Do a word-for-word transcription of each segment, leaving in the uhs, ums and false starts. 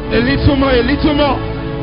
A little more, a little more.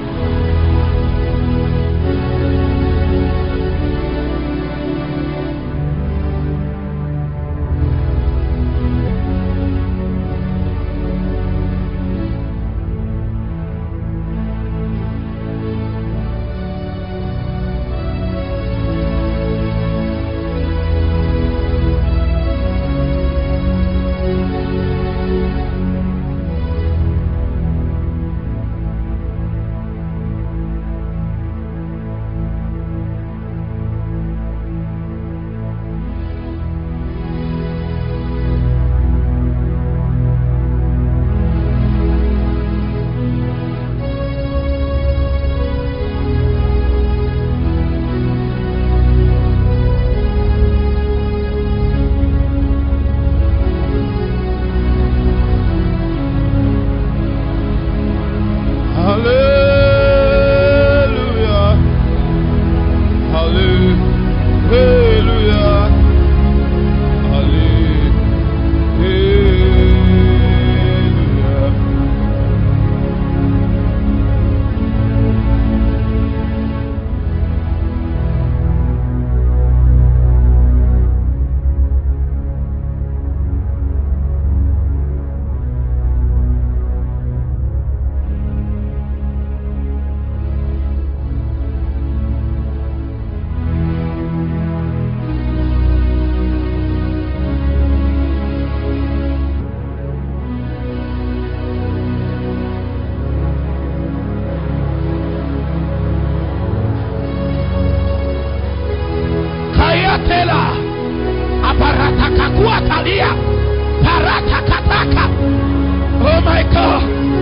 Oh my God.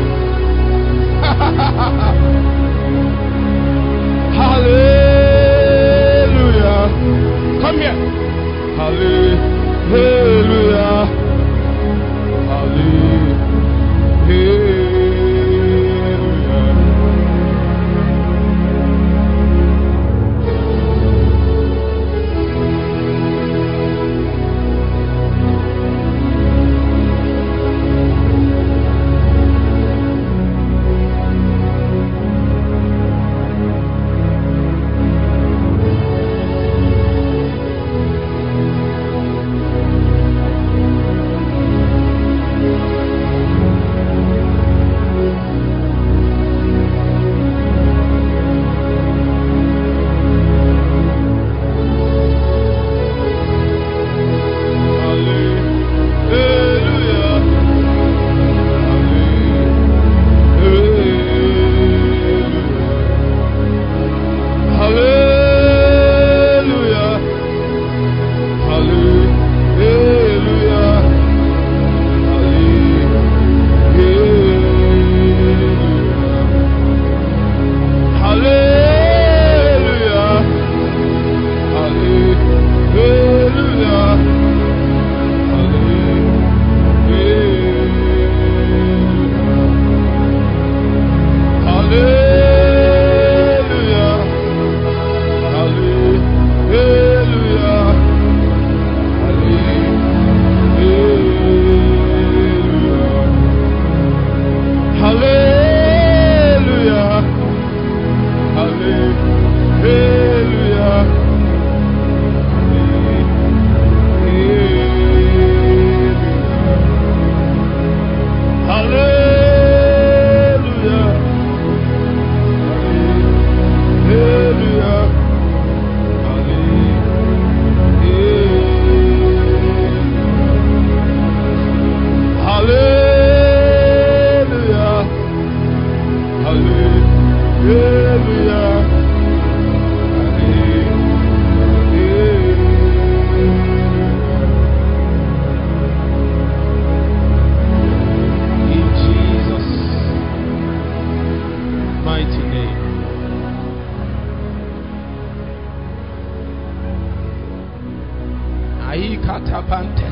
Hallelujah. Come here. Hallelujah. Hallelujah. Aikatapante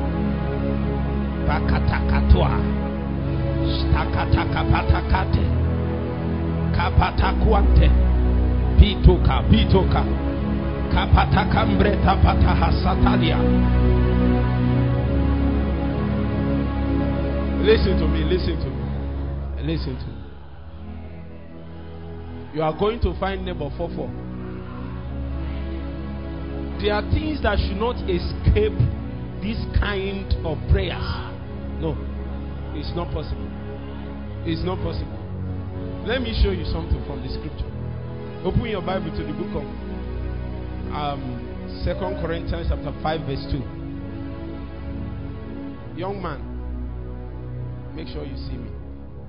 Pakatakatwa Stakatakapatakate Kapatakwante Pituka Pituka Kapatakambreta Patahasatalia. Listen to me, listen to me, listen to me. You are going to find neighbor four four. There are things that should not escape this kind of prayers. No, it's not possible. It's not possible. Let me show you something from the scripture. Open your Bible to the book of um, Second Corinthians chapter five verse two. Young man, make sure you see me.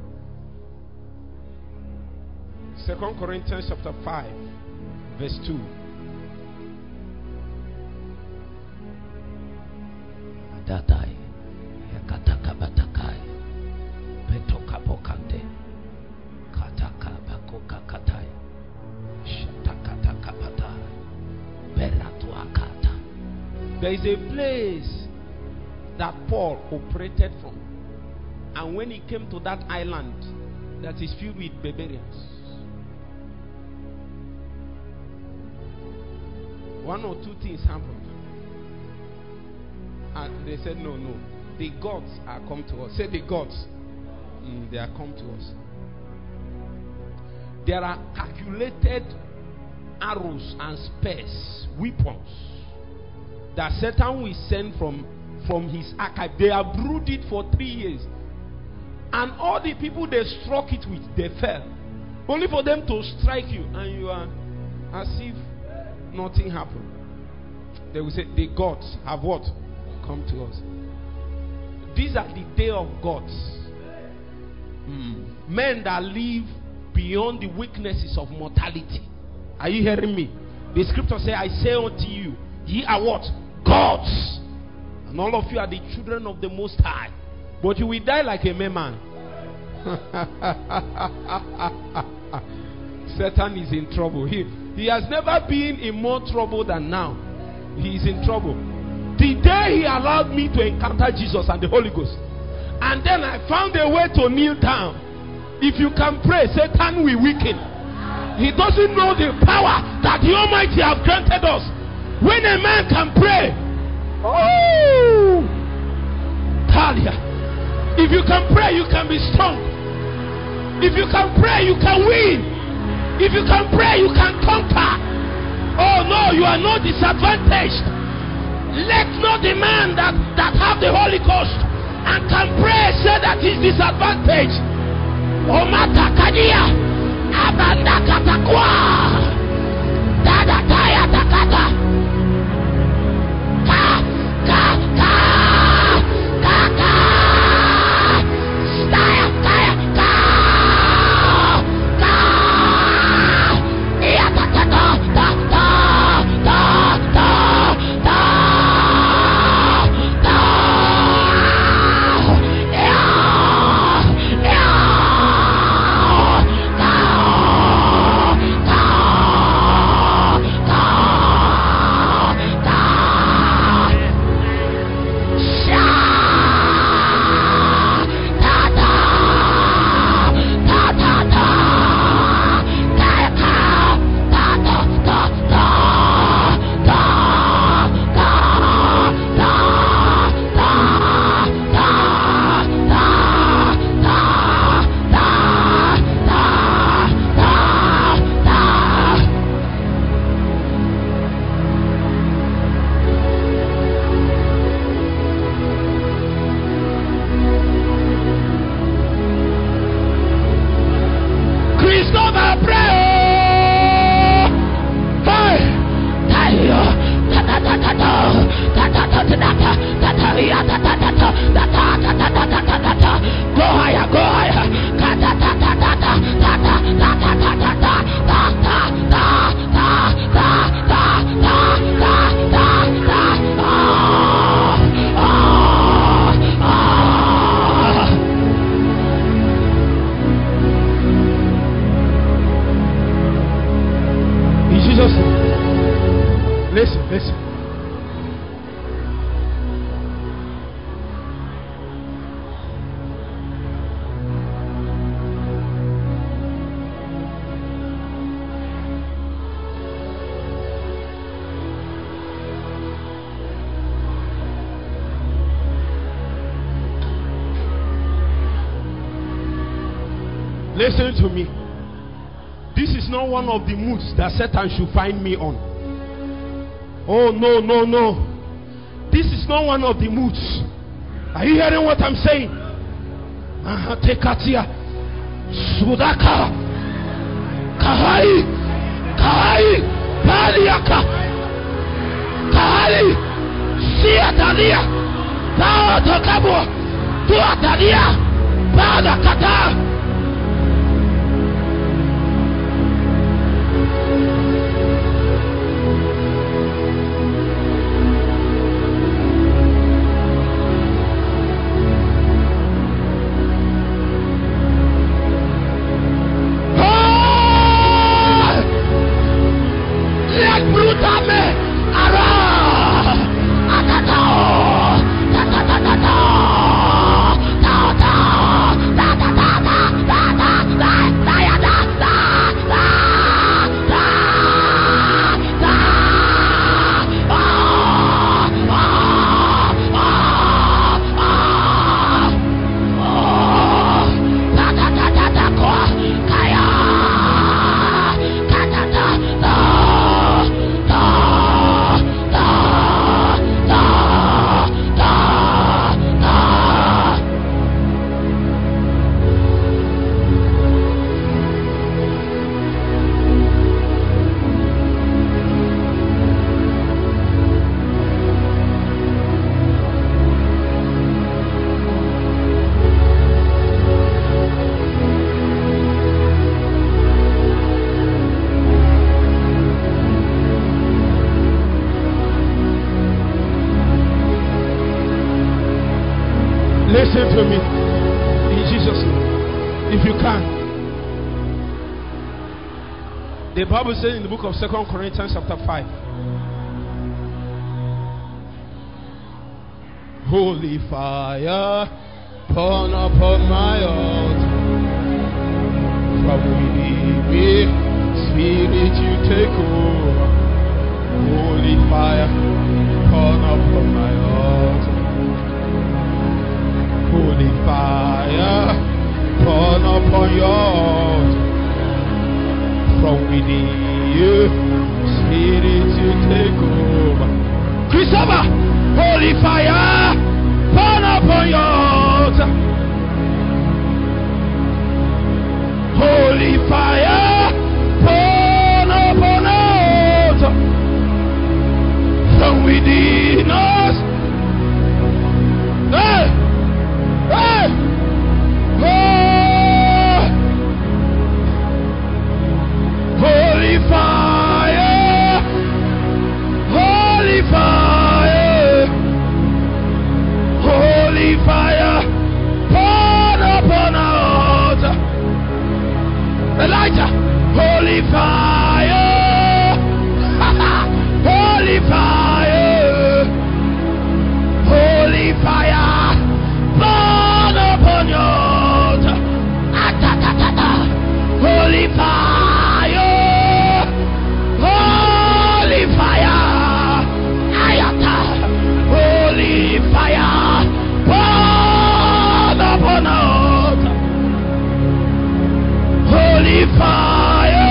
Second Corinthians chapter five verse two. Datai yakataka batakai petoka pokate kataka bakoka katai shatakata kapata beratu akata. There is a place that Paul operated from, and when he came to that island that is filled with barbarians, one or two things happened. And they said, no, no. The gods are come to us. Say the gods. Mm, they are come to us. There are calculated arrows and spears, weapons that Satan will send from, from his archive. They have brewed it for three years. And all the people they struck it with, they fell. Only for them to strike you. And you are as if nothing happened. They will say, the gods have what? Come to us. These are the day of gods. Mm. Men that live beyond the weaknesses of mortality. Are you hearing me? The scripture says, I say unto you, ye are what? Gods. And all of you are the children of the Most High. But you will die like a mere man. Satan is in trouble. He, he has never been in more trouble than now. He is in trouble. The day he allowed me to encounter Jesus and the Holy Ghost, and then I found a way to kneel down. If you can pray, Satan will weaken. He doesn't know the power that the Almighty have granted us. When a man can pray, oh, Talia. If you can pray, you can be strong. If you can pray, you can win. If you can pray, you can conquer. Oh no, you are not disadvantaged. Let not the man that, that have the Holy Ghost and can pray say that he's disadvantaged. Omata kadia abanda katakwa dada taya takata ka ka ka ka ka staya kaya ka ka iya ta ta ta ta ta ta ta. Listen, listen. Listen to me. This is not one of the moods that Satan should find me on. Oh, no, no, no. This is not one of the moods. Are you hearing what I'm saying? Tekatia. Sudaka. Kahai. Kahai. Paliaka. Kahai. Siatalia. Pao Tokabo. Tuatalia. Pada Kata. Listen to me, in Jesus' name, if you can. The Bible says in the book of Second Corinthians chapter five, holy fire, burn upon my altar. From within me, Spirit, you take over. Holy fire, burn upon my altar. Holy fire, burn upon your altar. From within you, Spirit, you take over. Christopher, holy fire, burn upon your altar. Holy fire, burn upon our altar. From within us. Hey! Hey! Oh! Holy fire! Holy fire! Holy fire! Burn upon our altar! Elijah! Holy fire! Holy fire! Holy fire! Burn upon your altar. Holy fire. Holy fire. Ayata. Holy fire. Burn upon our altar. Holy fire.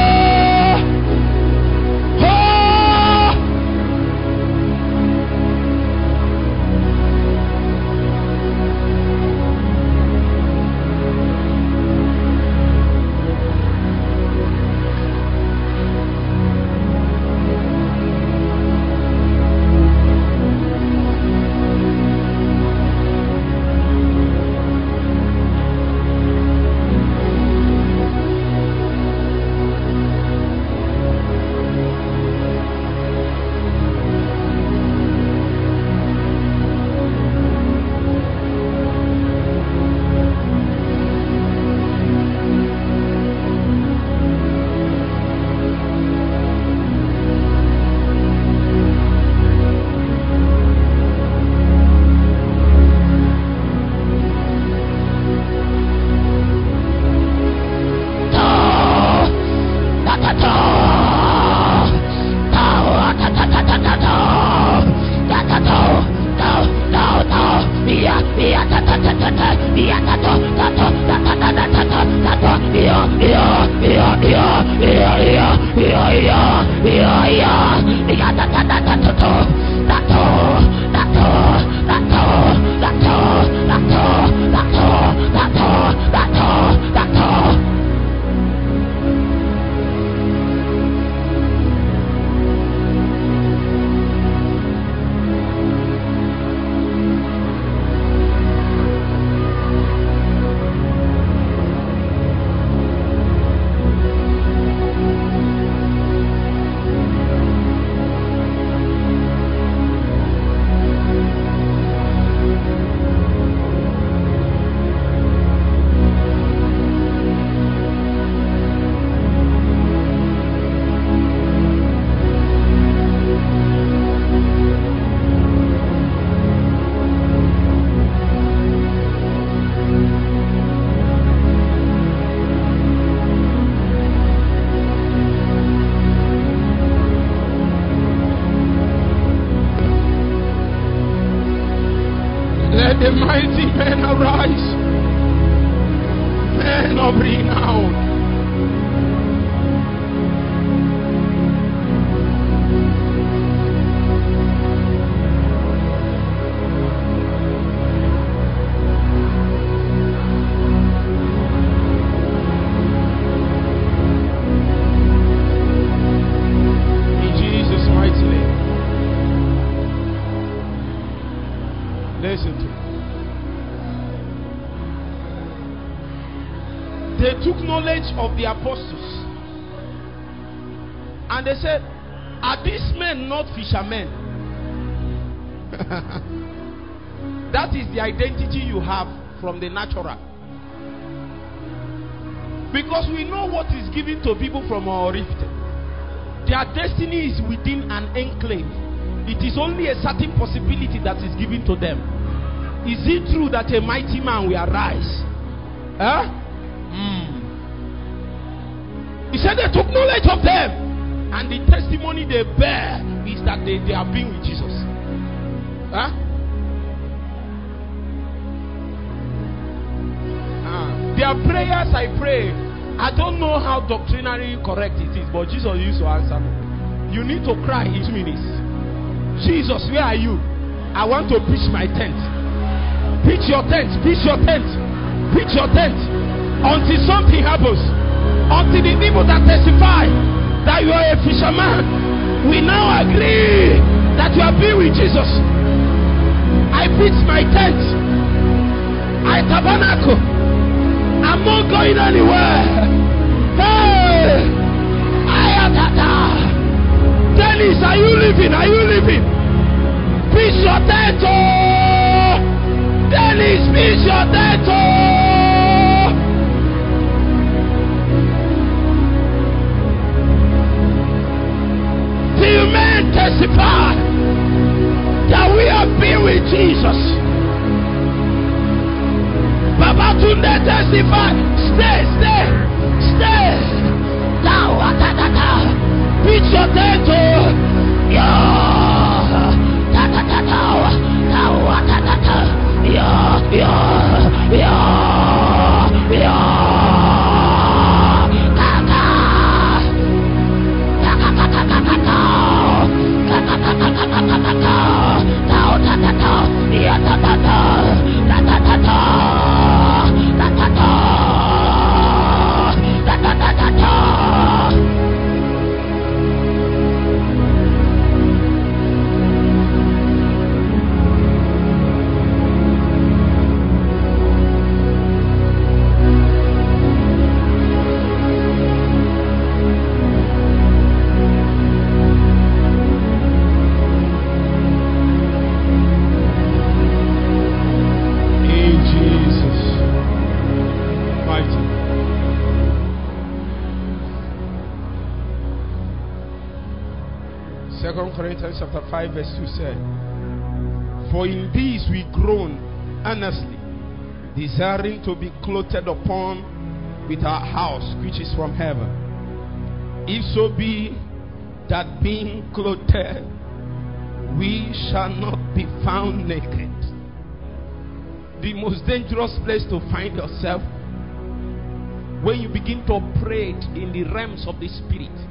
Yeah, yeah. Yeah, da, da, da, da, da, da. Da, da, da, da, da, da, da, da, da, da, da, da, da, da, da. Let the mighty men arise, men of renown. In Jesus' mighty name. Listen to me. They took knowledge of the apostles and they said, are these men not fishermen? That is the identity you have from the natural. Because we know what is given to people from our rift. Their destiny is within an enclave. It is only a certain possibility that is given to them. Is it true that a mighty man will arise? Huh? Mm. He said they took knowledge of them, and the testimony they bear is that they, they have been with Jesus. Huh? Uh, their prayers, I pray, I don't know how doctrinally correct it is, but Jesus used to answer me. You need to cry in two minutes. Jesus, where are you? I want to pitch my tent. Pitch your tent, pitch your tent, pitch your tent. Until something happens, until the people that testify that you are a fisherman, we now agree that you have been with Jesus. I pitch my tent, I tabernacle. I'm not going anywhere. Hey, Ayatata. Dennis, are you living? Are you living? Pitch your tent, oh. Dennis, pitch your tent, oh. Till men testify that we have been with Jesus. Babatunde testify. Stay, stay, stay. Now, ta-ta-ta. Pitch your tent, oh. Yeah. Ta-ta-ta-ta. Now, ta-ta-ta. Yeah, yeah, yeah, yeah. Second Corinthians chapter five verse two said, for in these we groan earnestly, desiring to be clothed upon with our house which is from heaven. If so be that being clothed, we shall not be found naked. The most dangerous place to find yourself when you begin to operate in the realms of the spirit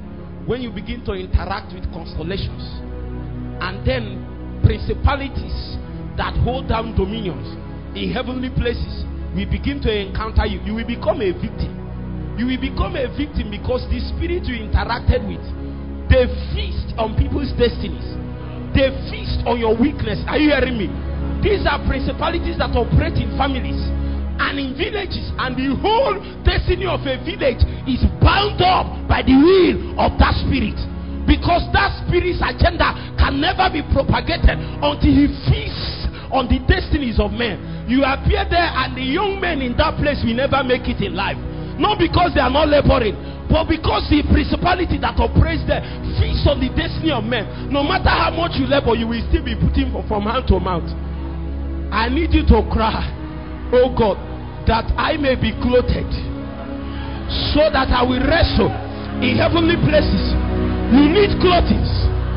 when you begin to interact with constellations and then principalities that hold down dominions in heavenly places, we begin to encounter you. You will become a victim. You will become a victim because the spirit you interacted with, they feast on people's destinies. They feast on your weakness. Are you hearing me? These are principalities that operate in families and in villages, and the whole destiny of a village is bound up by the will of that spirit, because that spirit's agenda can never be propagated until he feasts on the destinies of men. You appear there and the young men in that place will never make it in life, not because they are not laboring, but because the principality that operates there feasts on the destiny of men. No matter how much you labor, you will still be putting from, from hand to mouth. I need you to cry, oh God, that I may be clothed, so that I will wrestle in heavenly places. You need clothing.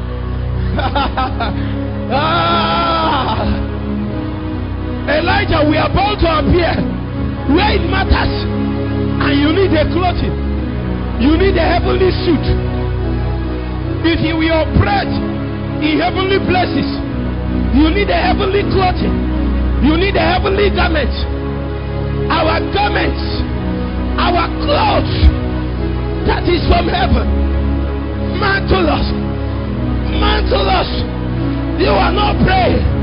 ah. Elijah, we are about to appear where it matters, and you need a clothing. You need a heavenly suit. If you will operate in heavenly places, you need a heavenly clothing. You need a heavenly garment. Our garments, our clothes, that is from heaven. Mantle us. Mantle us. You are not praying.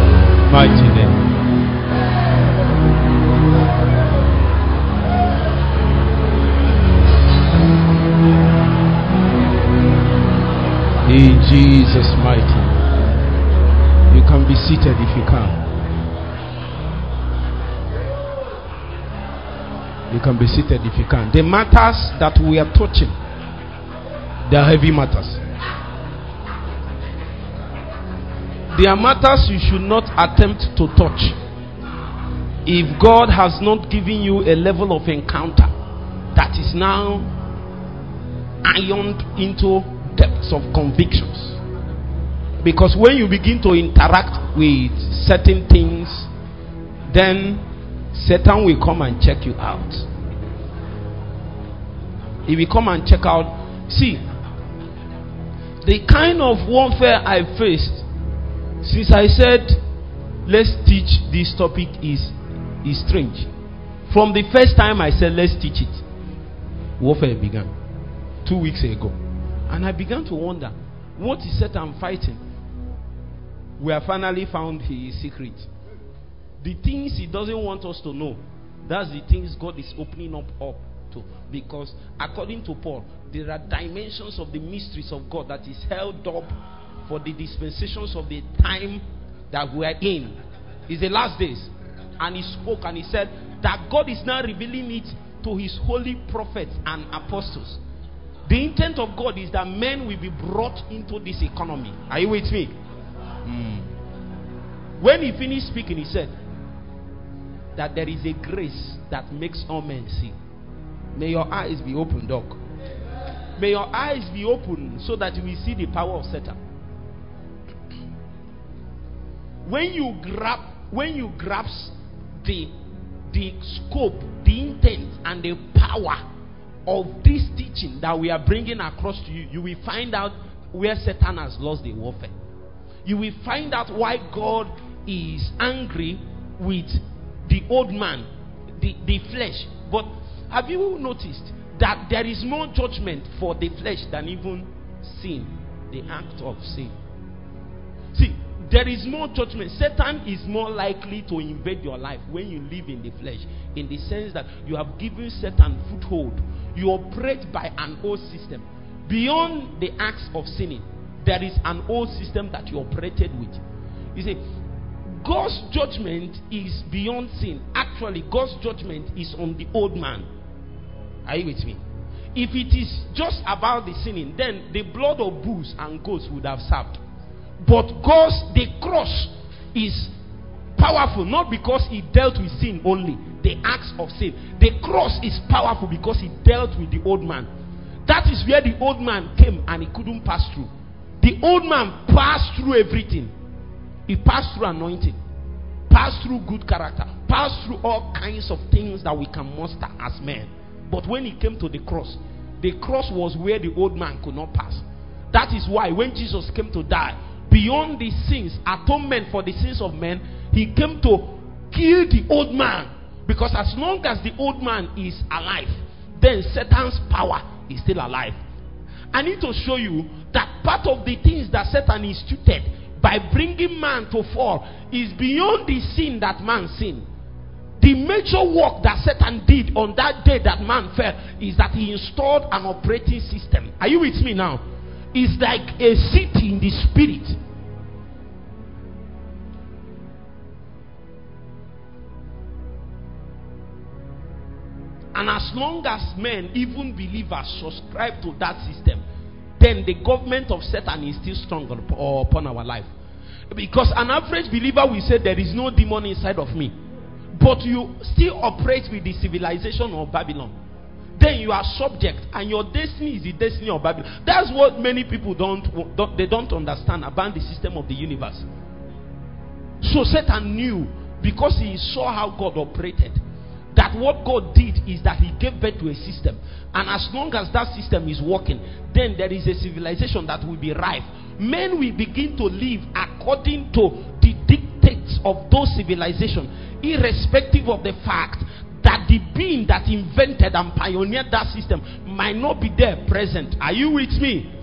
Jesus mighty. You can be seated if you can. You can be seated if you can. The matters that we are touching, they are heavy matters. They are matters you should not attempt to touch if God has not given you a level of encounter that is now ironed into depths of convictions. Because when you begin to interact with certain things, then Satan will come and check you out. He will come and check out. See, the kind of warfare I faced since I said let's teach this topic is is strange. From the first time I said let's teach it, warfare began two weeks ago, and I began to wonder, what is Satan fighting? We have finally found his secret. The things he doesn't want us to know, that's the things God is opening up up to. Because according to Paul, there are dimensions of the mysteries of God that is held up for the dispensations of the time that we are in. It's the last days. And he spoke and he said that God is now revealing it to his holy prophets and apostles. The intent of God is that men will be brought into this economy. Are you with me? Mm. When he finished speaking, he said that there is a grace that makes all men see. May your eyes be opened, Doc. May your eyes be open so that you will see the power of Satan. When you grab, when you grasp the the scope, the intent, and the power of this teaching that we are bringing across to you, you will find out where Satan has lost the warfare. You will find out why God is angry with the old man, the, the flesh. But have you noticed that there is more judgment for the flesh than even sin, the act of sin? See, there is more judgment. Satan is more likely to invade your life when you live in the flesh, in the sense that you have given Satan foothold. You operate by an old system. Beyond the acts of sinning, there is an old system that you operated with. You see, God's judgment is beyond sin. Actually, God's judgment is on the old man. Are you with me? If it is just about the sinning, then the blood of bulls and goats would have served. But God's, the cross is powerful, not because he dealt with sin only, the acts of sin. The cross is powerful because he dealt with the old man. That is where the old man came and he couldn't pass through. The old man passed through everything. He passed through anointing, passed through good character, passed through all kinds of things that we can muster as men. But when he came to the cross, the cross was where the old man could not pass. That is why when Jesus came to die, beyond the sins, atonement for the sins of men, he came to kill the old man. Because as long as the old man is alive, then Satan's power is still alive. I need to show you that part of the things that Satan instituted by bringing man to fall is beyond the sin that man sinned. The major work that Satan did on that day that man fell is that he installed an operating system. Are you with me now? It's like a city in the spirit. And as long as men, even believers, subscribe to that system, then the government of Satan is still strong upon our life. Because an average believer will say there is no demon inside of me, but you still operate with the civilization of Babylon. Then you are subject, and your destiny is the destiny of Babylon. That's what many people don't, don't they don't understand about the system of the universe. So Satan knew, because he saw how God operated, that what God did is that he gave birth to a system. And as long as that system is working, then there is a civilization that will be rife. Men will begin to live according to the dictates of those civilizations, irrespective of the fact that the being that invented and pioneered that system might not be there present. Are you with me?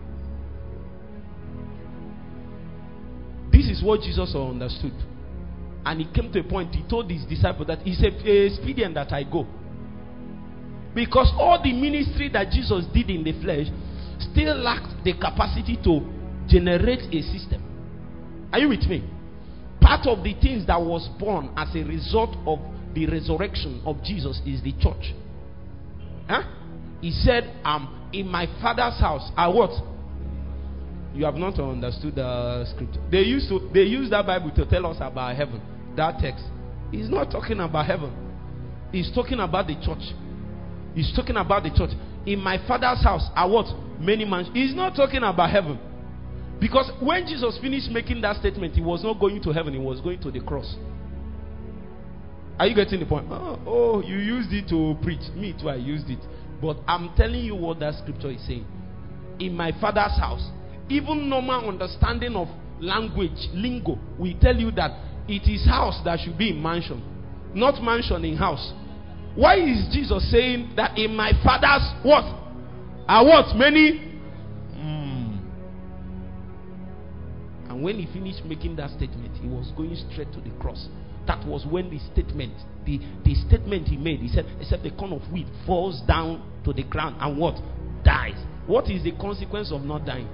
This is what Jesus understood. And he came to a point, he told his disciples that it's expedient that I go. Because all the ministry that Jesus did in the flesh still lacked the capacity to generate a system. Are you with me? Part of the things that was born as a result of the resurrection of Jesus is the church. Huh? He said, um, in my Father's house are what? You have not understood the scripture. They used to they use that Bible to tell us about heaven. That text. He's not talking about heaven. He's talking about the church. He's talking about the church. In my Father's house are what? Many mansions. He's not talking about heaven. Because when Jesus finished making that statement, he was not going to heaven, he was going to the cross. Are you getting the point? Oh, oh, you used it to preach. Me too, I used it. But I'm telling you what that scripture is saying. In my Father's house, even normal understanding of language, lingo, we tell you that it is house that should be in mansion, not mansion in house. Why is Jesus saying that in my Father's what? Are what? Many? Mm. And when he finished making that statement, he was going straight to the cross. That was when the statement, the, the statement he made, he said, except the corn of wheat falls down to the ground and what? Dies. What is the consequence of not dying?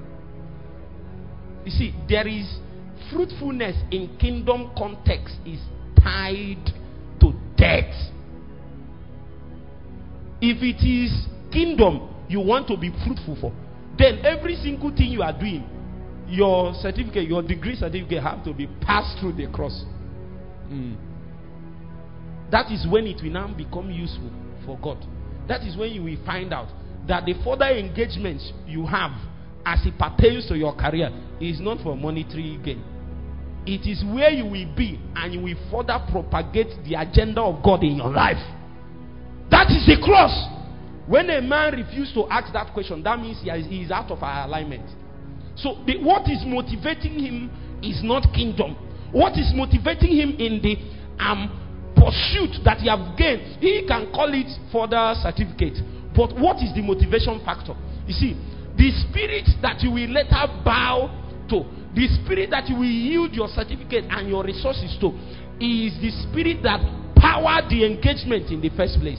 You see, there is fruitfulness in kingdom context is tied to death. If it is kingdom you want to be fruitful for, then every single thing you are doing, your certificate, your degree certificate have to be passed through the cross. Mm. That is when it will now become useful for God. That is when you will find out that the further engagements you have as it pertains to your career is not for monetary gain. It is where you will be and you will further propagate the agenda of God in your life. That is the cross. When a man refuses to ask that question, that means he is, he is out of our alignment. So the, what is motivating him is not kingdom. What is motivating him in the um, pursuit that he has gained, he can call it further certificate. But what is the motivation factor? You see, the spirit that you will later bow to, the spirit that you will yield your certificate and your resources to, is the spirit that powered the engagement in the first place.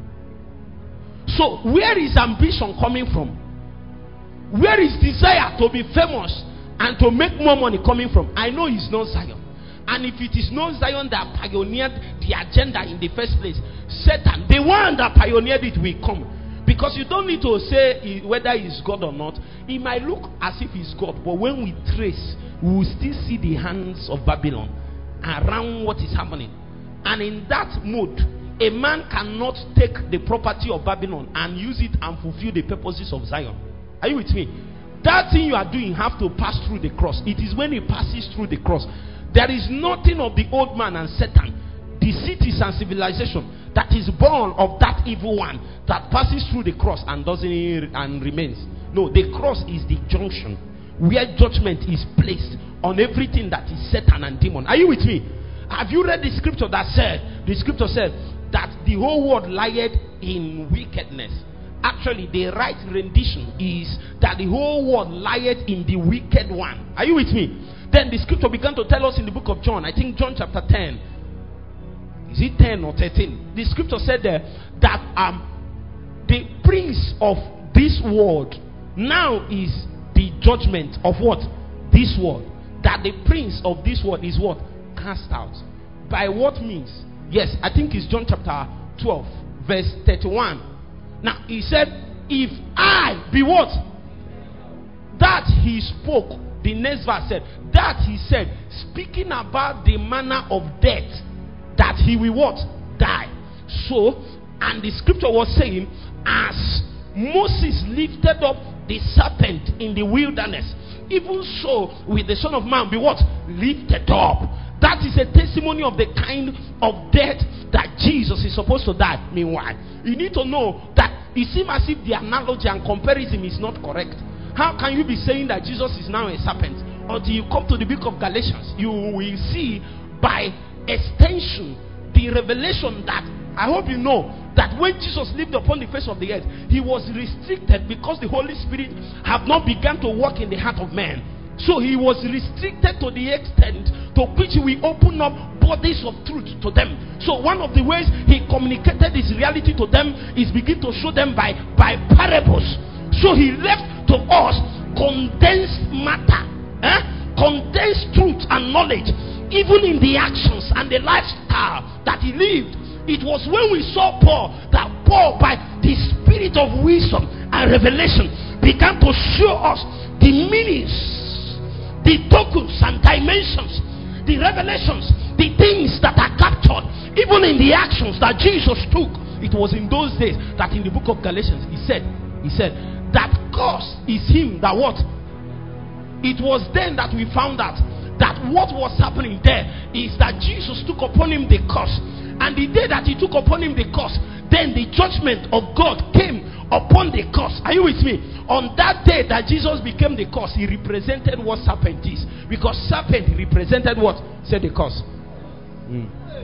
So, where is ambition coming from? Where is desire to be famous and to make more money coming from? I know it's not Zion. And if it is not Zion that pioneered the agenda in the first place, Satan, the one that pioneered it, will come. Because you don't need to say whether it's God or not. It might look as if it's God, but when we trace, we will still see the hands of Babylon around what is happening. And in that mode, a man cannot take the property of Babylon and use it and fulfill the purposes of Zion. Are you with me? That thing you are doing have to pass through the cross. It is when it passes through the cross. There is nothing of the old man and Satan, the cities and civilization that is born of that evil one that passes through the cross and doesn't and remains. No, the cross is the junction where judgment is placed on everything that is Satan and demon. Are you with me? Have you read the scripture that said, the scripture said that the whole world lieth in wickedness? Actually, the right rendition is that the whole world lieth in the wicked one. Are you with me? Then the scripture began to tell us in the book of John, I think John chapter ten. Is it ten or thirteen? The scripture said there that um, the prince of this world now is the judgment of what? This world. That the prince of this world is what? Cast out. By what means? Yes, I think it's John chapter twelve, verse thirty-one. Now, he said, if I be what? That he spoke. The next verse said, that he said, speaking about the manner of death, that he will what? Die. So, and the scripture was saying, as Moses lifted up the serpent in the wilderness, even so will the Son of Man be what? Lifted up. That is a testimony of the kind of death that Jesus is supposed to die. Meanwhile, you need to know that it seems as if the analogy and comparison is not correct. How can you be saying that Jesus is now a serpent? Until you come to the book of Galatians, you will see by extension the revelation that, I hope you know, that when Jesus lived upon the face of the earth, he was restricted because the Holy Spirit had not begun to work in the heart of man. So he was restricted to the extent to which we open up bodies of truth to them. So one of the ways he communicated his reality to them is begin to show them by, by parables. So he left to us condensed matter, eh? condensed truth and knowledge, even in the actions and the lifestyle that he lived. It was when we saw Paul that Paul, by the spirit of wisdom and revelation, began to show us the meanings, the tokens and dimensions, the revelations, the things that are captured even in the actions that Jesus took. It was in those days that in the book of Galatians he said, he said that cause is him that what? It was then that we found out that what was happening there is that Jesus took upon him the curse. And the day that he took upon him the curse, then the judgment of God came upon the curse. Are you with me? On that day that Jesus became the curse, he represented what serpent is. Because serpent represented what? Said the curse. Mm.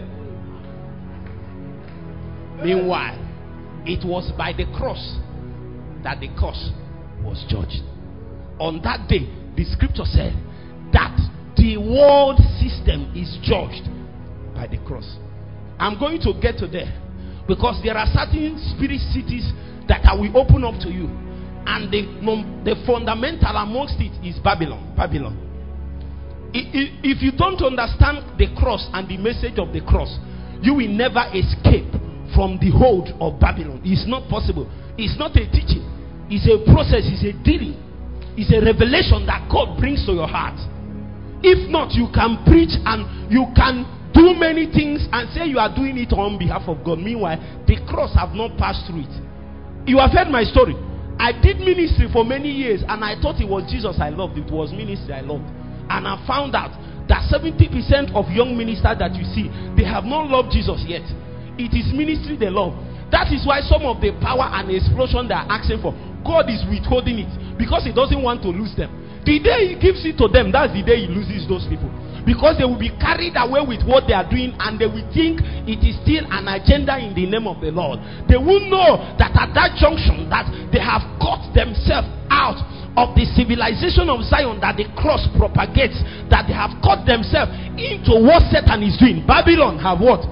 Meanwhile, it was by the cross that the curse was judged. On that day, the scripture said that the world system is judged by the cross. I'm going to get to there because there are certain spirit cities that I will open up to you, and the, the fundamental amongst it is Babylon. Babylon. If you don't understand the cross and the message of the cross, you will never escape from the hold of Babylon. It's not possible. It's not a teaching. It's a process. It's a dealing. It's a revelation that God brings to your heart. If not, you can preach and you can do many things and say you are doing it on behalf of God. Meanwhile, the cross have not passed through it. You have heard my story. I did ministry for many years and I thought it was Jesus I loved. It was ministry I loved. And I found out that seventy percent of young ministers that you see, they have not loved Jesus yet. It is ministry they love. That is why some of the power and explosion they are asking for, God is withholding it because he doesn't want to lose them. The day he gives it to them, that's the day he loses those people. Because they will be carried away with what they are doing and they will think it is still an agenda in the name of the Lord. They will know that at that junction that they have cut themselves out of the civilization of Zion that the cross propagates, that they have cut themselves into what Satan is doing. Babylon have what?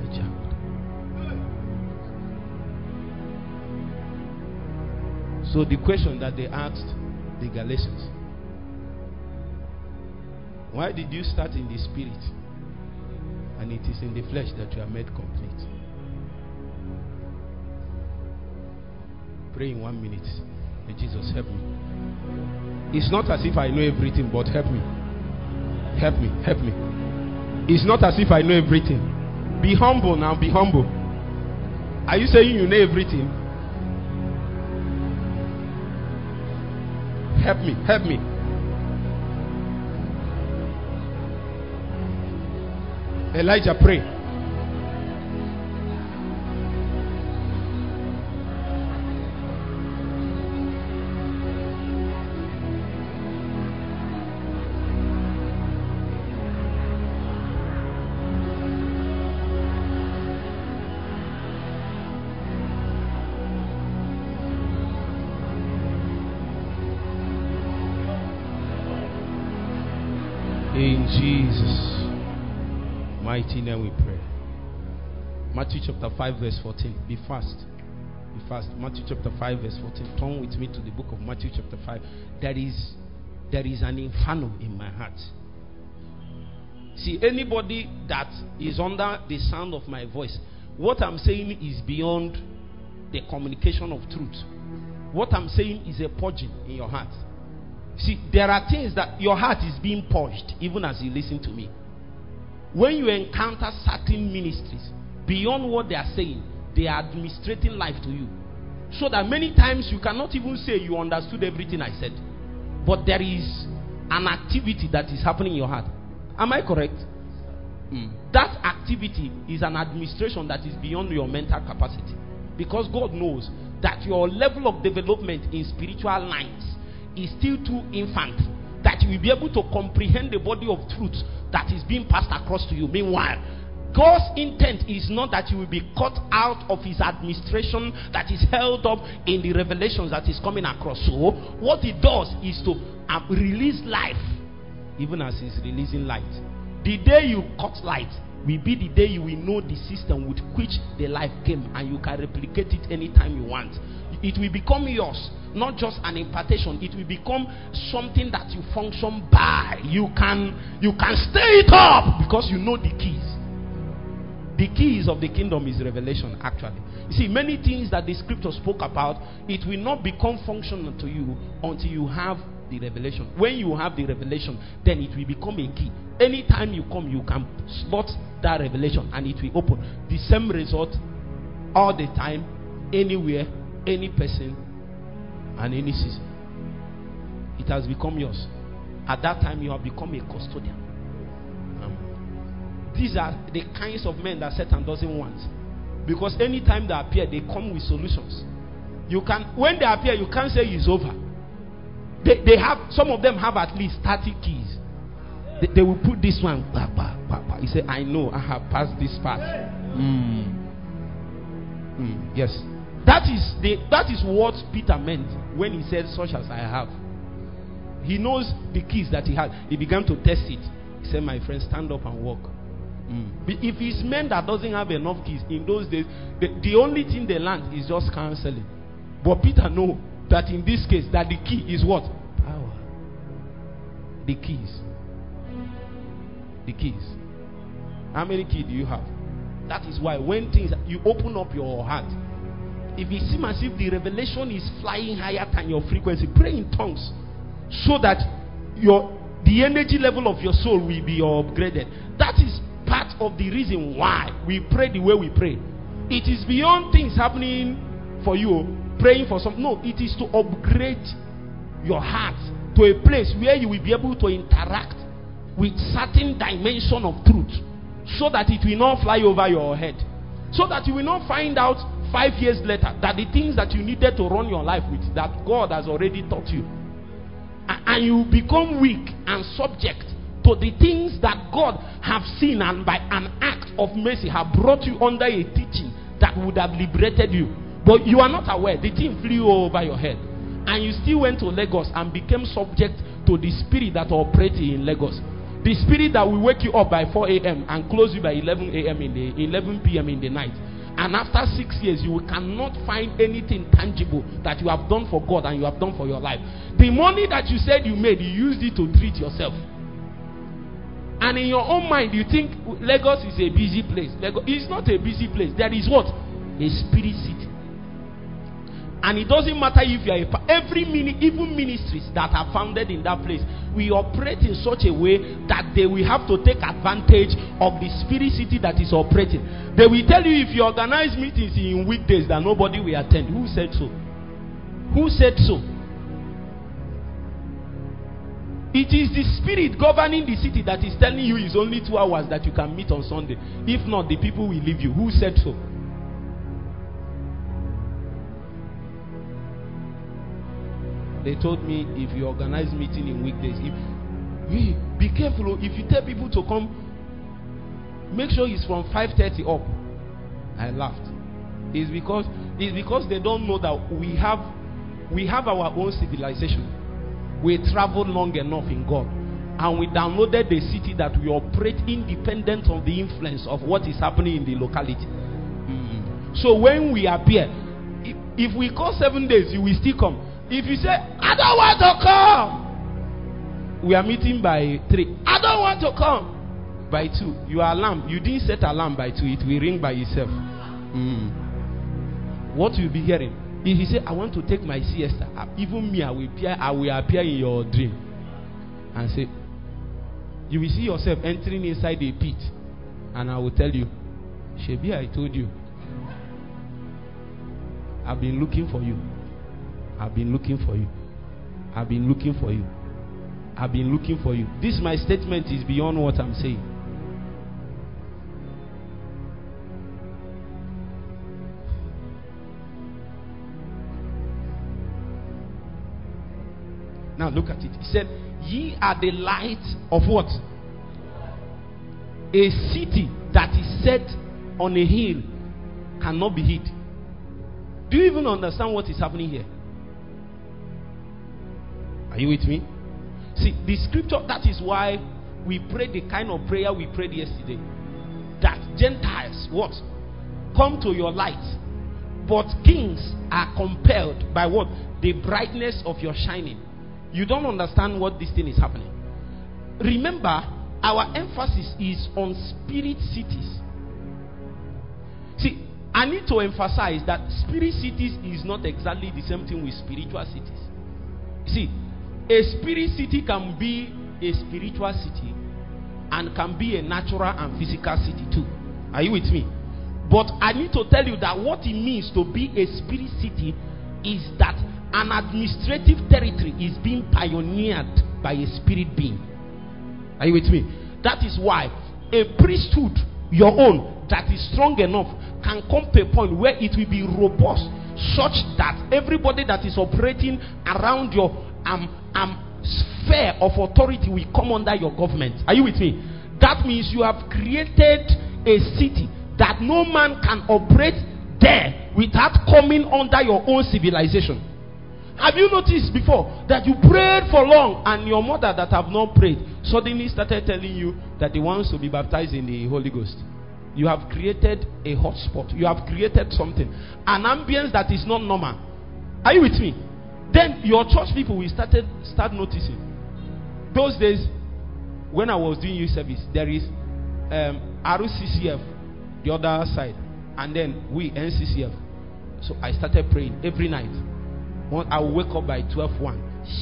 So the question that they asked the Galatians, why did you start in the spirit and it is in the flesh that you are made complete? Pray in one minute. May Jesus help me. It's not as if I know everything, but help me. Help me. Help me. It's not as if I know everything. Be humble now. Be humble. Are you saying you know everything? Help me. Help me. Elijah, pray. In Jesus' mighty name we pray. Matthew chapter five verse fourteen. Be fast. Be fast. Matthew chapter five verse fourteen. Turn with me to the book of Matthew chapter five. There is there is an inferno in my heart. See, anybody that is under the sound of my voice, what I'm saying is beyond the communication of truth. What I'm saying is a purging in your heart. See, there are things that your heart is being purged even as you listen to me. When you encounter certain ministries, beyond what they are saying, they are administrating life to you. So that many times you cannot even say you understood everything I said. But there is an activity that is happening in your heart. Am I correct? Mm. That activity is an administration that is beyond your mental capacity. Because God knows that your level of development in spiritual lines is still too infant that you will be able to comprehend the body of truth that is being passed across to you. Meanwhile, God's intent is not that you will be cut out of his administration that is held up in the revelations that is coming across. So what he does is to uh, release life even as he's releasing light. The day you cut light, will be the day you will know the system with which the life came, and you can replicate it anytime you want. It will become yours, not just an impartation. It will become something that you function by. You can you can stay it up because you know the keys. The keys of the kingdom is revelation, actually. You see, many things that the scripture spoke about, it will not become functional to you until you have the revelation. When you have the revelation, then it will become a key. Anytime you come, you can slot that revelation and it will open. The same result all the time, anywhere, any person, and any season. It has become yours. At that time, you have become a custodian. Um, these are the kinds of men that Satan doesn't want. Because anytime they appear, they come with solutions. You can, when they appear, you can't say it's over. They, they have, some of them have at least thirty keys. They, they will put this one. Bah, bah, bah, bah. He said, I know, I have passed this part. Mm. Mm. Yes. That is the that is what Peter meant when he said, such as I have. He knows the keys that he had. He began to test it. He said, my friend, stand up and walk. Mm. If it's men that doesn't have enough keys in those days, the, the only thing they learned is just counseling. But Peter knows that in this case, that the key is what? Power. The keys. The keys. How many keys do you have? That is why when things, you open up your heart. If it seems as if the revelation is flying higher than your frequency, pray in tongues so that your the energy level of your soul will be upgraded. That is part of the reason why we pray the way we pray. It is beyond things happening for you, praying for something. No, it is to upgrade your heart to a place where you will be able to interact with certain dimension of truth, so that it will not fly over your head, so that you will not find out five years later that the things that you needed to run your life with, that God has already taught you, and you become weak and subject to the things that God have seen, and by an act of mercy have brought you under a teaching that would have liberated you, but you are not aware. The thing flew over your head, and you still went to Lagos and became subject to the spirit that operated in Lagos. The spirit that will wake you up by four a.m. and close you by eleven a.m. in the eleven p.m. in the night. And after six years, you cannot find anything tangible that you have done for God and you have done for your life. The money that you said you made, you used it to treat yourself. And in your own mind, you think Lagos is a busy place. Lagos is not a busy place. There is what? A spirit city. And it doesn't matter if you are a, every mini, even ministries that are founded in that place, we operate in such a way that they will have to take advantage of the spirit city that is operating. They will tell you, if you organize meetings in weekdays, that nobody will attend. Who said so? Who said so? It is the spirit governing the city that is telling you it's only two hours that you can meet on Sunday. If not, the people will leave you. Who said so? They told me, if you organize meeting in weekdays, if hey, be careful. If you tell people to come, make sure it's from five thirty up. I laughed. It's because it's because they don't know that we have we have our own civilization. We traveled long enough in God, and we downloaded the city that we operate independent of the influence of what is happening in the locality. Mm. So when we appear, if, if we call seven days, you will still come. If you say, I don't want to come, we are meeting by three. I don't want to come by two. Your alarm, you didn't set alarm by two. It will ring by itself. Mm. What you'll be hearing? If you say, I want to take my siesta, even me, I will appear. I will appear in your dream, and say, you will see yourself entering inside a pit, and I will tell you, Shebi, I told you, I've been looking for you. I've been looking for you. I've been looking for you. I've been looking for you. This, my statement, is beyond what I'm saying. Now look at it. He said, ye are the light of what? A city that is set on a hill cannot be hid. Do you even understand what is happening here? Are you with me? See, the scripture, that is why we prayed the kind of prayer we prayed yesterday. that Gentiles what? Come to your light. But kings are compelled by what? The brightness of your shining. You don't understand what this thing is happening. Remember, our emphasis is on spirit cities. See, I need to emphasize that spirit cities is not exactly the same thing with spiritual cities. See, a spirit city can be a spiritual city and can be a natural and physical city too. Are you with me? But I need to tell you that what it means to be a spirit city is that an administrative territory is being pioneered by a spirit being. Are you with me? That is why a priesthood, your own, that is strong enough, can come to a point where it will be robust, such that everybody that is operating around your um, um, sphere of authority will come under your government. Are you with me? That means you have created a city that no man can operate there without coming under your own civilization. Have you noticed before that you prayed for long and your mother that have not prayed suddenly started telling you that they want to be baptized in the Holy Ghost? You have created a hotspot. You have created something, an ambience that is not normal. Are you with me? Then your church people will started start noticing. Those days, when I was doing youth service, there is um, R C C F, the other side, and then we N C C F. So I started praying every night. One, I will wake up by twelve one.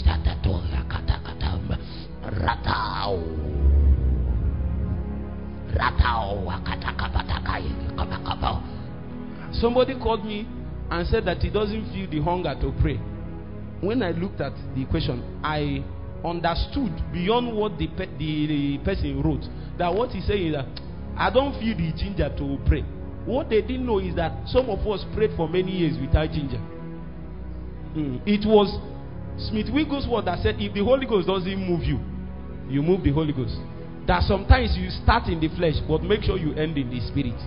Somebody called me and said that he doesn't feel the hunger to pray. When I looked at the equation, I understood beyond what the, pe- the, the person wrote, that what he's saying is that I don't feel the ginger to pray. What they didn't know is that some of us prayed for many years without ginger. Mm. It was Smith Wigglesworth that said, if the Holy Ghost doesn't move you, you move the Holy Ghost. That sometimes you start in the flesh, but make sure you end in the spirit.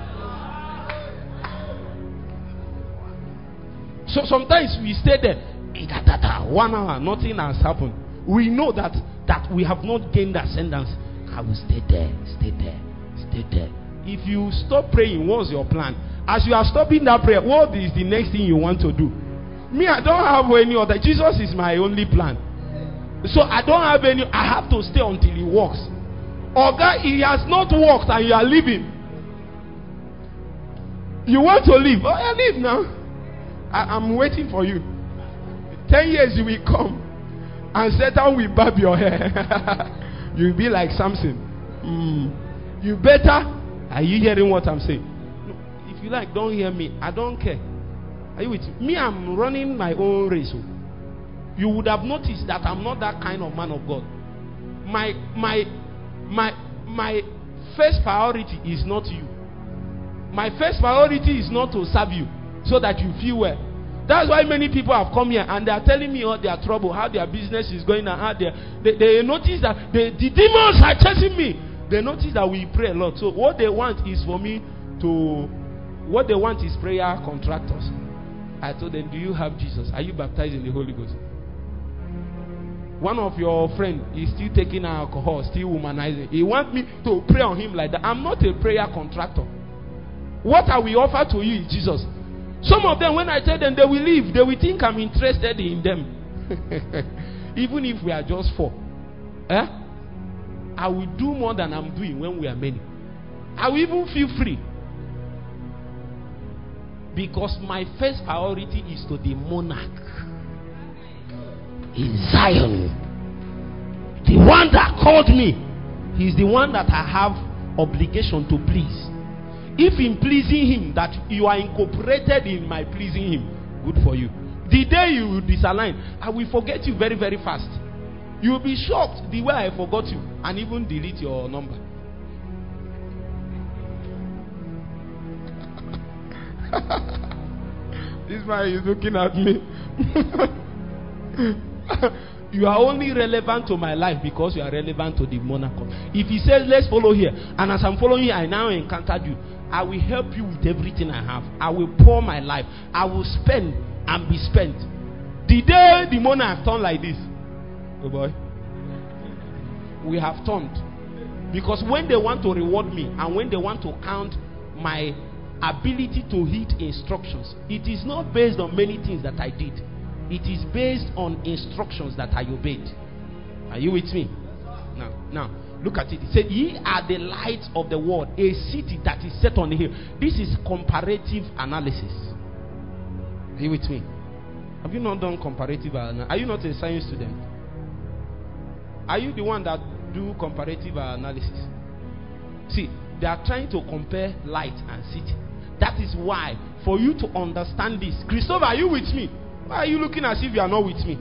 So sometimes we stay there, one hour, nothing has happened. We know that that we have not gained ascendance. I will stay there, stay there, stay there. If you stop praying, what's your plan? As you are stopping that prayer, what is the next thing you want to do? Me, I don't have any other. Jesus is my only plan. So I don't have any. I have to stay until he walks. Or God, he has not walked and you are leaving. You want to leave? Oh, I leave now. I, I'm waiting for you. Ten years you will come and Satan will barb your hair. You'll be like Samson. Mm. You better. Are you hearing what I'm saying? No, if you like, don't hear me. I don't care. Are you with me? Me, I'm running my own race. You would have noticed that I'm not that kind of man of God. My my my my first priority is not you. My first priority is not to serve you so that you feel well. That's why many people have come here and they are telling me all their trouble, how their business is going, and how they they, they notice that they, the demons are chasing me. They notice that we pray a lot. So what they want is for me to, what they want is prayer contractors. I told them, do you have Jesus? Are you baptized in the Holy Ghost? One of your friends is still taking alcohol, still womanizing. He wants me to pray on him like that. I'm not a prayer contractor. What I will offer to you is Jesus. Some of them, when I tell them they will leave, they will think I'm interested in them. Even if we are just four. Eh? I will do more than I'm doing when we are many. I will even feel free. Because my first priority is to the monarch in Zion. The one that called me, he's the one that I have obligation to please. If in pleasing him that you are incorporated in my pleasing him, good for you. The day you will disalign, I will forget you very, very fast. You will be shocked the way I forgot you and even delete your number. This man is looking at me. You are only relevant to my life because you are relevant to the monarch. If he says, let's follow here, and as I'm following you, I now encountered you, I will help you with everything I have. I will pour my life. I will spend and be spent. The day the monarch turned like this, oh boy, we have turned. Because when they want to reward me and when they want to count my ability to heed instructions, it is not based on many things that I did. It is based on instructions that I obeyed. Are you with me? Now, now look at it. It said, ye are the light of the world, a city that is set on the hill. This is comparative analysis. Are you with me? Have you not done comparative analysis? Are you not a science student? Are you the one that do comparative analysis? See, they are trying to compare light and city. That is why, for you to understand this, Christopher, are you with me? Why are you looking as if you are not with me?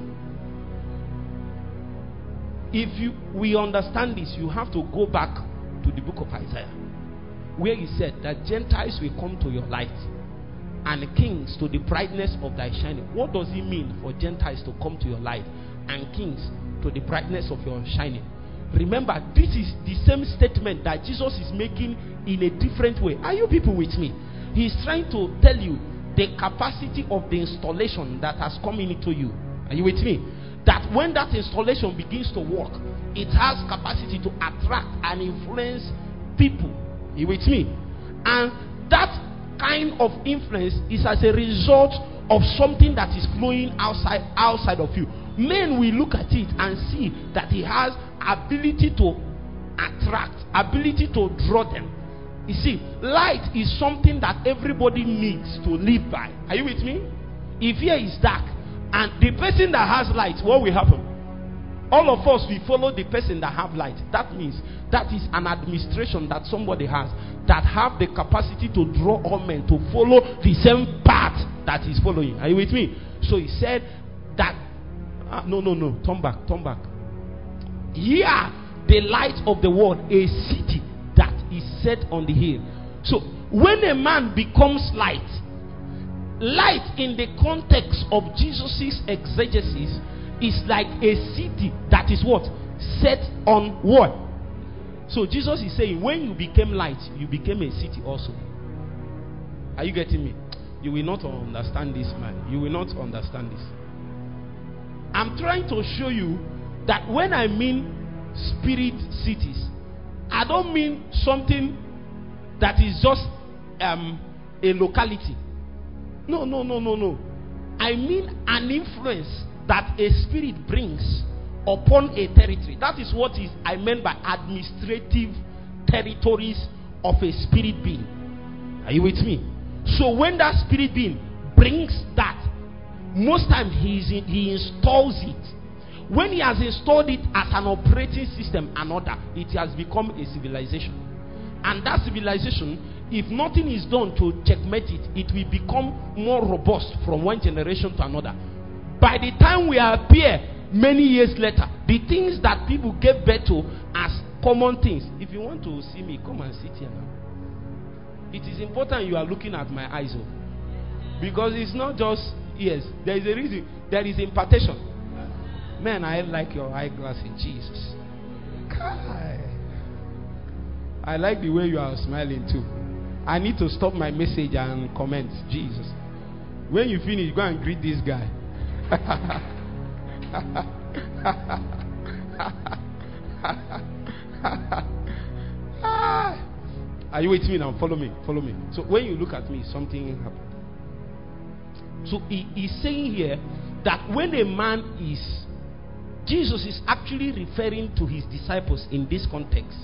If you we understand this, you have to go back to the book of Isaiah, where he said that Gentiles will come to your light and kings to the brightness of thy shining. What does it mean for Gentiles to come to your light and kings to the brightness of your shining? Remember, this is the same statement that Jesus is making in a different way. Are you people with me? He's trying to tell you the capacity of the installation that has come into you. Are you with me? That when that installation begins to work, it has capacity to attract and influence people. Are you with me? And that kind of influence is as a result of something that is flowing outside outside of you. Men will look at it and see that he has ability to attract, ability to draw them. You see, light is something that everybody needs to live by. Are you with me? If here is dark, and the person that has light, what will happen? All of us will follow the person that have light. That means that is an administration that somebody has that have the capacity to draw all men to follow the same path that he's following. Are you with me? So he said that uh, no, no, no, turn back, turn back. Ye are the light of the world, a city that is set on the hill. So when a man becomes light, light in the context of Jesus' exegesis is like a city that is what? Set on what? So Jesus is saying, when you became light, you became a city also. Are you getting me? You will not understand this, man. You will not understand this. I'm trying to show you that when I mean spirit cities, I don't mean something that is just um, a locality. No, no, no, no, no. I mean an influence that a spirit brings upon a territory. That is what is I meant by administrative territories of a spirit being. Are you with me? So when that spirit being brings that, most times he, is in, he installs it. When he has installed it as an operating system and order, it has become a civilization. And that civilization, if nothing is done to checkmate it, it will become more robust from one generation to another. By the time we appear many years later, the things that people gave birth to as common things. If you want to see me, come and sit here now. It is important you are looking at my eyes, oh, because it's not just ears. There is a reason. There is impartation. Man, I like your eyeglasses, Jesus. I like the way you are smiling too. I need to stop my message and comment. Jesus. When you finish, go and greet this guy. Are you with me now? Follow me. Follow me. So when you look at me, something happened. So he is saying here that when a man is, Jesus is actually referring to his disciples in this context.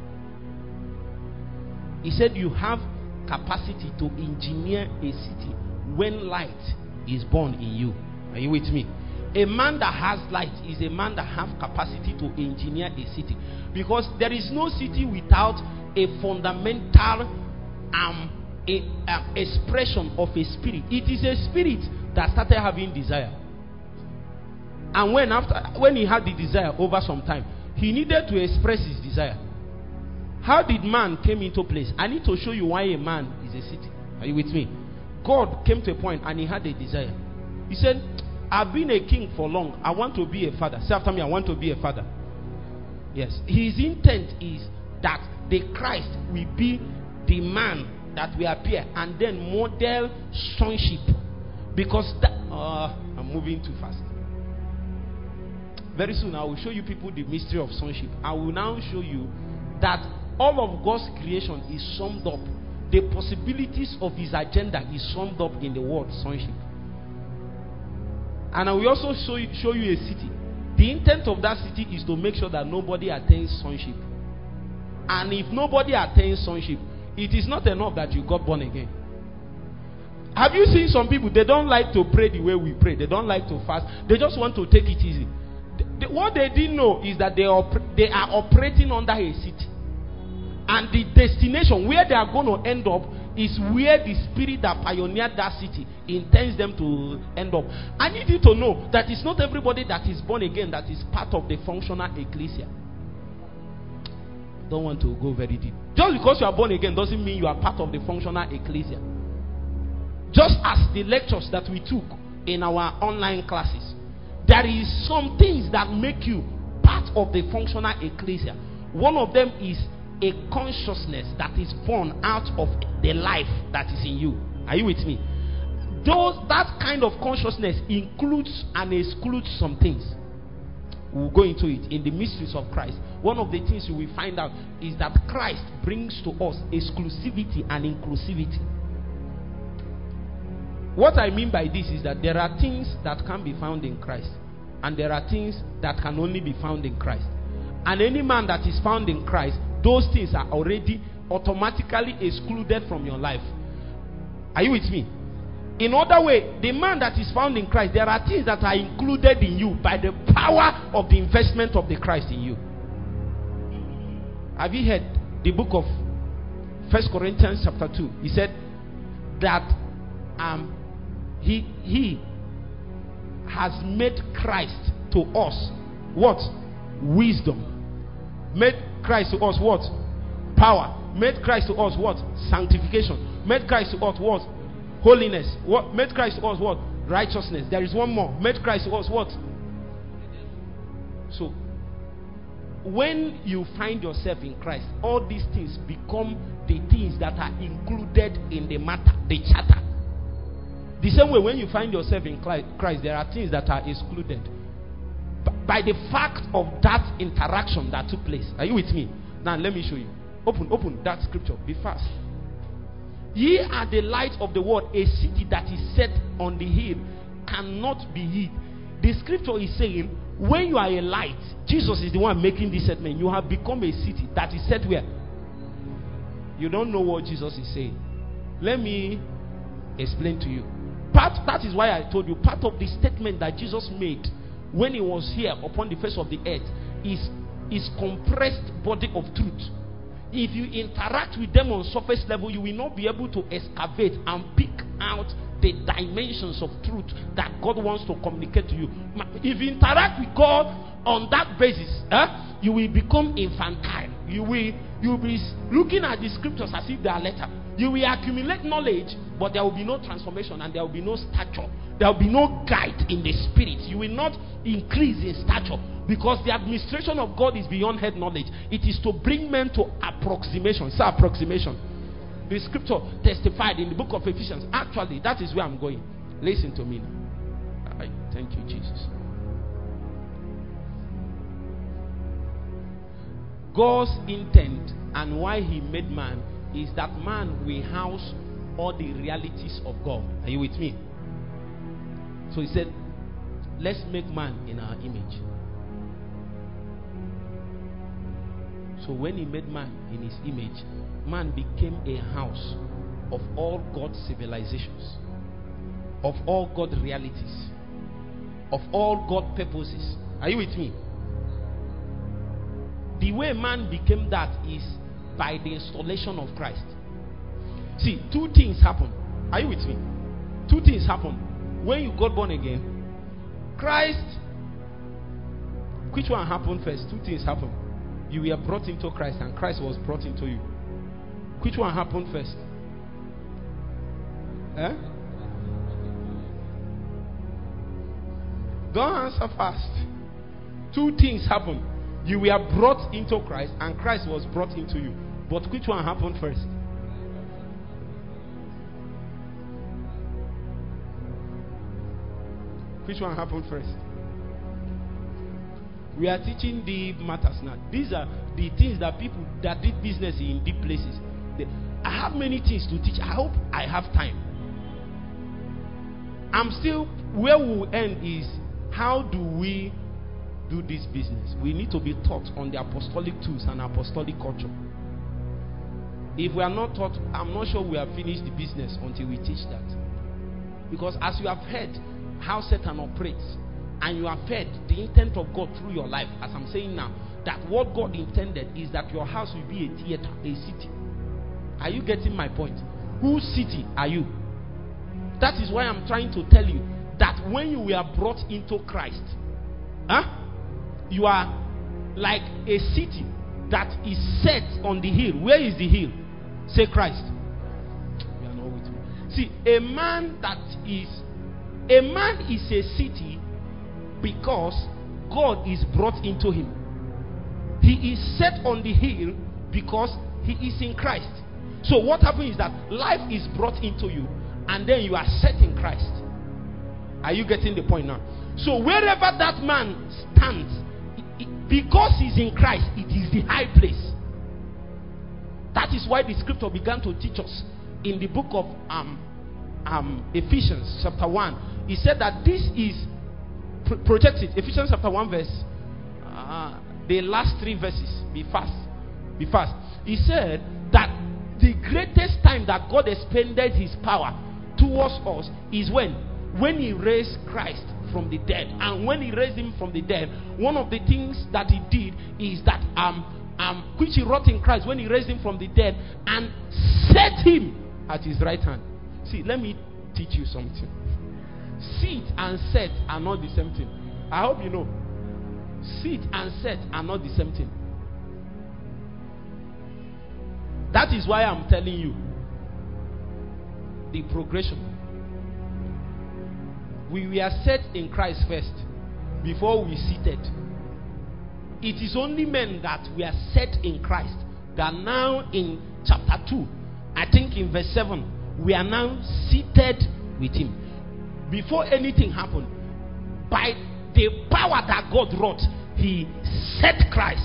He said you have capacity to engineer a city when light is born in you. Are you with me? A man that has light is a man that has capacity to engineer a city. Because there is no city without a fundamental um, a, um, expression of a spirit. It is a spirit that started having desire. And when after when he had the desire over some time, he needed to express his desire. How did man came into place? I need to show you why a man is a city. Are you with me? God came to a point and he had a desire. He said, I've been a king for long. I want to be a father. Say after me, I want to be a father. Yes. His intent is that the Christ will be the man that will appear and then model sonship. Because that, uh, I'm moving too fast. Very soon I will show you people the mystery of sonship. I will now show you that all of God's creation is summed up. The possibilities of his agenda is summed up in the word sonship. And I will also show you, show you a city. The intent of that city is to make sure that nobody attains sonship. And if nobody attains sonship, it is not enough that you got born again. Have you seen some people? They don't like to pray the way we pray. They don't like to fast. They just want to take it easy. The, the, what they didn't know is that they are, they are operating under a city. And the destination where they are going to end up is where the spirit that pioneered that city intends them to end up. I need you to know that it's not everybody that is born again that is part of the functional ecclesia. Don't want to go very deep. Just because you are born again doesn't mean you are part of the functional ecclesia. Just as the lectures that we took in our online classes, there is some things that make you part of the functional ecclesia. One of them is a consciousness that is born out of the life that is in you. Are you with me? Those, that kind of consciousness includes and excludes some things. We'll go into it in the mysteries of Christ. One of the things you will find out is that Christ brings to us exclusivity and inclusivity. What I mean by this is that there are things that can be found in Christ, and there are things that can only be found in Christ. And any man that is found in Christ, those things are already automatically excluded from your life. Are you with me? In other way, the man that is found in Christ, there are things that are included in you by the power of the investment of the Christ in you. Have you heard the book of First Corinthians chapter two? He said that um, he, he has made Christ to us what? Wisdom. Made Christ to us what? Power. Made Christ to us what? Sanctification. Made Christ to us what? Holiness. What? Made Christ to us what? Righteousness. There is one more. Made Christ to us what? So, when you find yourself in Christ, all these things become the things that are included in the matter, the charter. The same way, when you find yourself in Christ, there are things that are excluded by the fact of that interaction that took place. Are you with me? Now let me show you. Open, open that scripture. Be fast. Ye are the light of the world. A city that is set on the hill cannot be hid. The scripture is saying, when you are a light, Jesus is the one making this statement. You have become a city that is set where? You don't know what Jesus is saying. Let me explain to you. Part, that is why I told you, part of the statement that Jesus made when he was here upon the face of the earth is his compressed body of truth. If you interact with them on surface level, you will not be able to excavate and pick out the dimensions of truth that God wants to communicate to you. If you interact with God on that basis, eh, you will become infantile. You will, you will be looking at the scriptures as if they are letter. You will accumulate knowledge, but there will be no transformation and there will be no stature. There will be no guide in the spirit. You will not increase in stature, because the administration of God is beyond head knowledge. It is to bring men to approximation. Say approximation. The scripture testified in the book of Ephesians. Actually, that is where I'm going. Listen to me now. Right. Thank you, Jesus. God's intent and why he made man is that man will house all the realities of God. Are you with me? So he said, let's make man in our image. So when he made man in his image, man became a house of all God's civilizations, of all God's realities, of all God's purposes. Are you with me? The way man became that is by the installation of Christ. See, two things happen. Are you with me? Two things happen. When you got born again, Christ, which one happened first? Two things happened. You were brought into Christ and Christ was brought into you. Which one happened first? Eh? Don't answer fast. Two things happened. You were brought into Christ and Christ was brought into you. But which one happened first? Which one happened first? We are teaching deep matters now. These are the things that people that did business in deep places. They, I have many things to teach. I hope I have time. I'm still, where we'll end is, how do we do this business? We need to be taught on the apostolic tools and apostolic culture. If we are not taught, I'm not sure we have finished the business until we teach that. Because as you have heard how Satan operates, and you have heard the intent of God through your life, as I'm saying now, that what God intended is that your house will be a theater, a city. Are you getting my point? Whose city are you? That is why I'm trying to tell you that when you were brought into Christ, huh, you are like a city that is set on the hill. Where is the hill? Say Christ. You are not with me. See, a man that is a man is a city because God is brought into him. He is set on the hill because he is in Christ. So what happens is that life is brought into you, and then you are set in Christ. Are you getting the point now? So wherever that man stands, it, it, because he's in Christ, it is the high place. That is why the scripture began to teach us in the book of um, um, Ephesians chapter one. He said that this is pro- projected. Ephesians chapter one verse, uh, the last three verses. Be fast, be fast. He said that the greatest time that God expended his power towards us is when when he raised Christ from the dead. And when he raised him from the dead, one of the things that he did is that um um which he wrought in Christ when he raised him from the dead and set him at his right hand. See, let me teach you something. Sit and set are not the same thing. I hope you know. Sit and set are not the same thing. That is why I'm telling you the progression. We were set in Christ first before we seated. It is only men that were set in Christ that now in chapter two, I think in verse seven, we are now seated with him. Before anything happened, by the power that God wrought, he set Christ.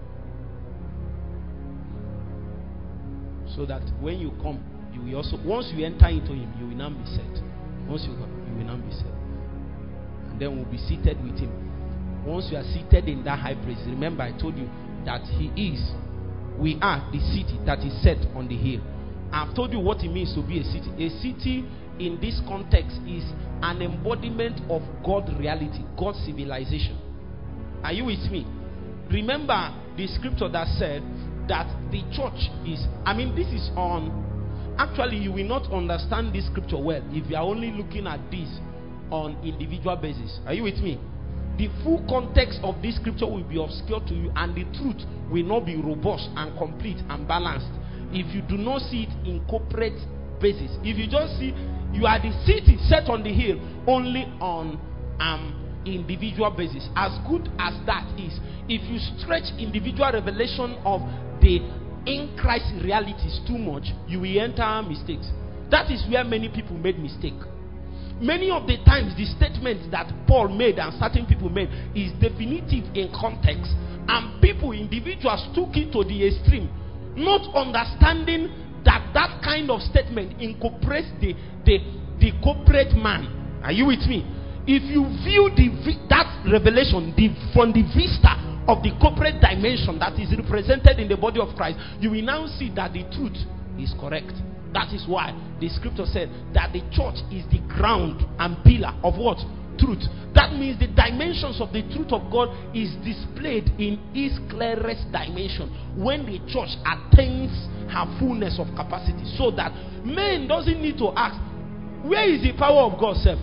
So that when you come, you will also, once you enter into him, you will now be set. Once you come, you will now be set. And then we'll be seated with him. Once you are seated in that high place, remember I told you that he is, we are the city that is set on the hill. I've told you what it means to be a city. A city in this context is an embodiment of God's reality, God's civilization. Are you with me? Remember the scripture that said that the church is, I mean, this is on, actually you will not understand this scripture well if you are only looking at this on individual basis. Are you with me? The full context of this scripture will be obscure to you, and the truth will not be robust and complete and balanced if you do not see it in corporate basis. If you just see you are the city set on the hill only on um individual basis, as good as that is, if you stretch individual revelation of the in Christ realities too much, you will enter mistakes. That is where many people made mistake. Many of the times the statements that Paul made and certain people made is definitive in context, and people, individuals, took it to the extreme, not understanding that that kind of statement incorporates the the, the corporate man. Are you with me? If you view the that revelation the, from the vista of the corporate dimension that is represented in the body of Christ, you will now see that the truth is correct. That is why the scripture said that the church is the ground and pillar of what? Truth. That means the dimensions of the truth of God is displayed in its clearest dimension when the church attains her fullness of capacity, so that men doesn't need to ask, where is the power of God, self?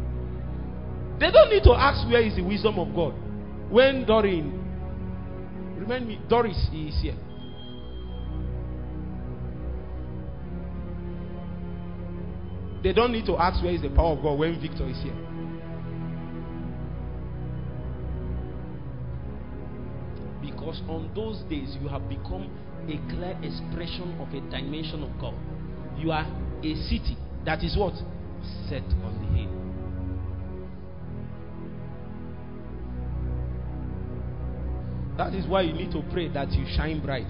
They don't need to ask, where is the wisdom of God? When Doreen, remind me, Doris is here. They don't need to ask, where is the power of God, when Victor is here. Because on those days you have become a clear expression of a dimension of God. You are a city that is what? Set on the hill. That is why you need to pray that you shine bright.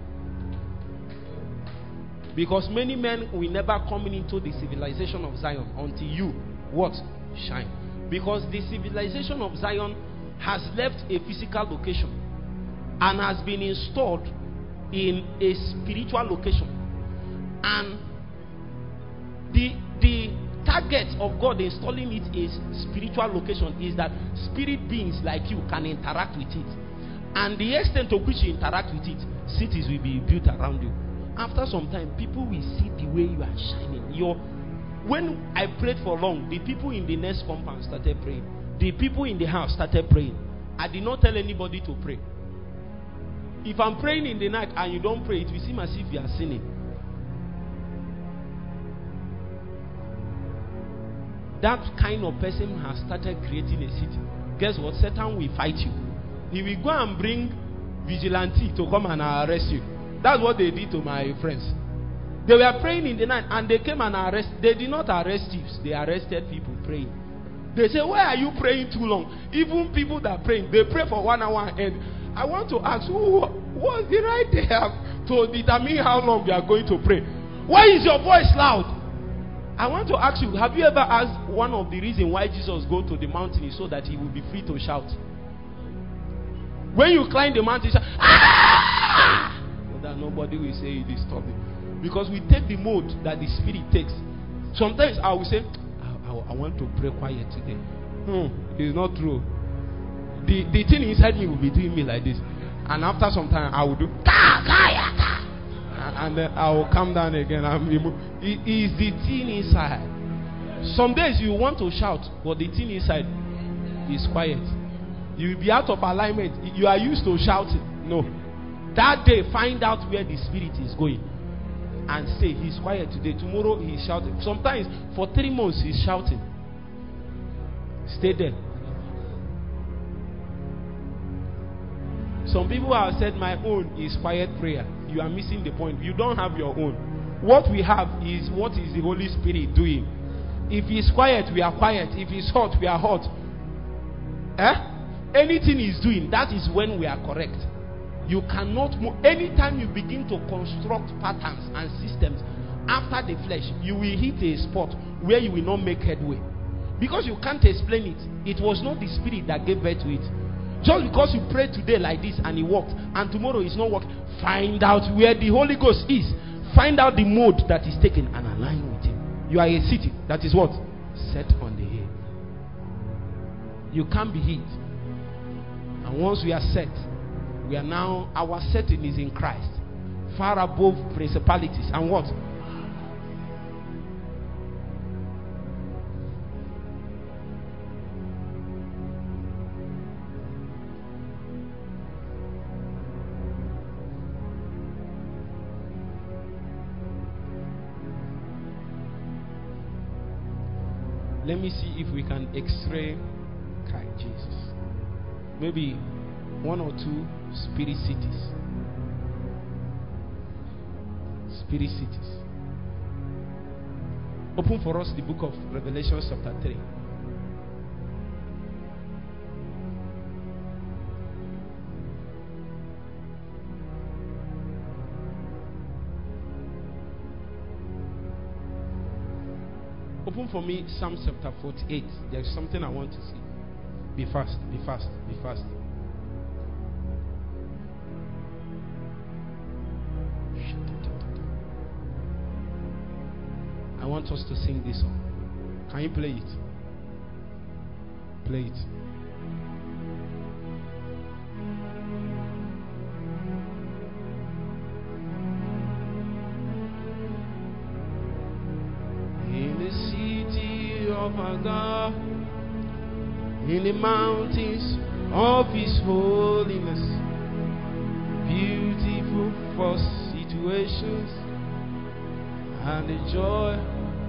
Because many men will never come into the civilization of Zion until you, what? Shine. Because the civilization of Zion has left a physical location and has been installed in a spiritual location. And the the target of God installing it is spiritual location, is that spirit beings like you can interact with it. And the extent to which you interact with it, cities will be built around you. After some time, people will see the way you are shining. Your When I prayed for long, the people in the next compound started praying. The people in the house started praying. I did not tell anybody to pray. If I'm praying in the night and you don't pray, it will seem as if you are sinning. That kind of person has started creating a city. Guess what? Satan will fight you. He will go and bring vigilante to come and arrest you. That's what they did to my friends. They were praying in the night and they came and arrested. They did not arrest thieves. They arrested people praying. They say, why are you praying too long? Even people that pray, they pray for one hour and I want to ask, who was the right there to determine how long we are going to pray? Why is your voice loud? I want to ask you, have you ever asked one of the reasons why Jesus go to the mountain is so that he will be free to shout? When you climb the mountain, you shout, ah! So that nobody will say you disturb it. Because we take the mode that the spirit takes. Sometimes I will say, I, I, I want to pray quiet today. Hmm, it's not true. The, the thing inside me will be doing me like this. And after some time, I will do, and, and then I will calm down again. And it is the thing inside. Some days you want to shout, but the thing inside is quiet. You will be out of alignment. You are used to shouting. No. That day, find out where the spirit is going. And say, he's quiet today. Tomorrow, he's shouting. Sometimes, for three months, he's shouting. Stay there. Some people have said, my own is quiet prayer. You are missing the point. You don't have your own. What we have is, what is the Holy Spirit doing? If he's quiet, we are quiet. If he's hot, we are hot. Eh? Anything he's doing, that is when we are correct. You cannot move. Anytime you begin to construct patterns and systems after the flesh, you will hit a spot where you will not make headway. Because you can't explain it. It was not the spirit that gave birth to it. Just because you pray today like this and it worked, and tomorrow it's not working, find out where the Holy Ghost is. Find out the mode that is taken and align with him. You are a city that is what? Set on the hill. You can't be hid. And once we are set, we are now, our setting is in Christ. Far above principalities. And what? Let me see if we can x-ray Christ Jesus. Maybe one or two spirit cities. Spirit cities. Open for us the book of Revelation chapter three. Open for me Psalm chapter forty-eight. There's something I want to see. Be fast, be fast, be fast. I want us to sing this song. Can you play it? Play it. In the city of our God, in the mountains of His holiness, beautiful for situations and the joy.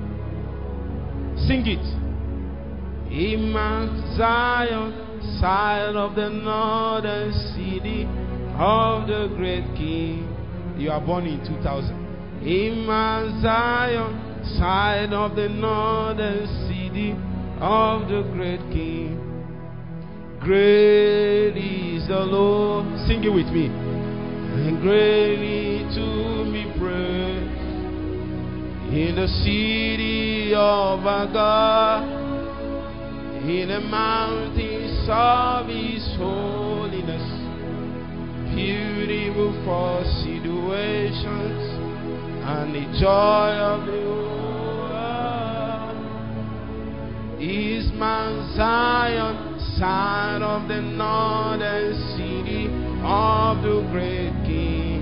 Sing it. In Mount Zion, side of the northern city of the great King. You are born in two thousand. In Mount Zion, side of the northern city of the great King. Great is the Lord. Lord. Sing it with me. And greatly to be praised in the city of our God, in the mountains of His holiness, beautiful for situations and the joy of the world. Is Mount Zion, side of the northern city of the great King.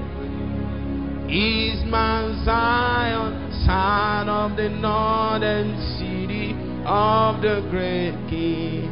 Is Mount Zion, side of the northern city of the great King.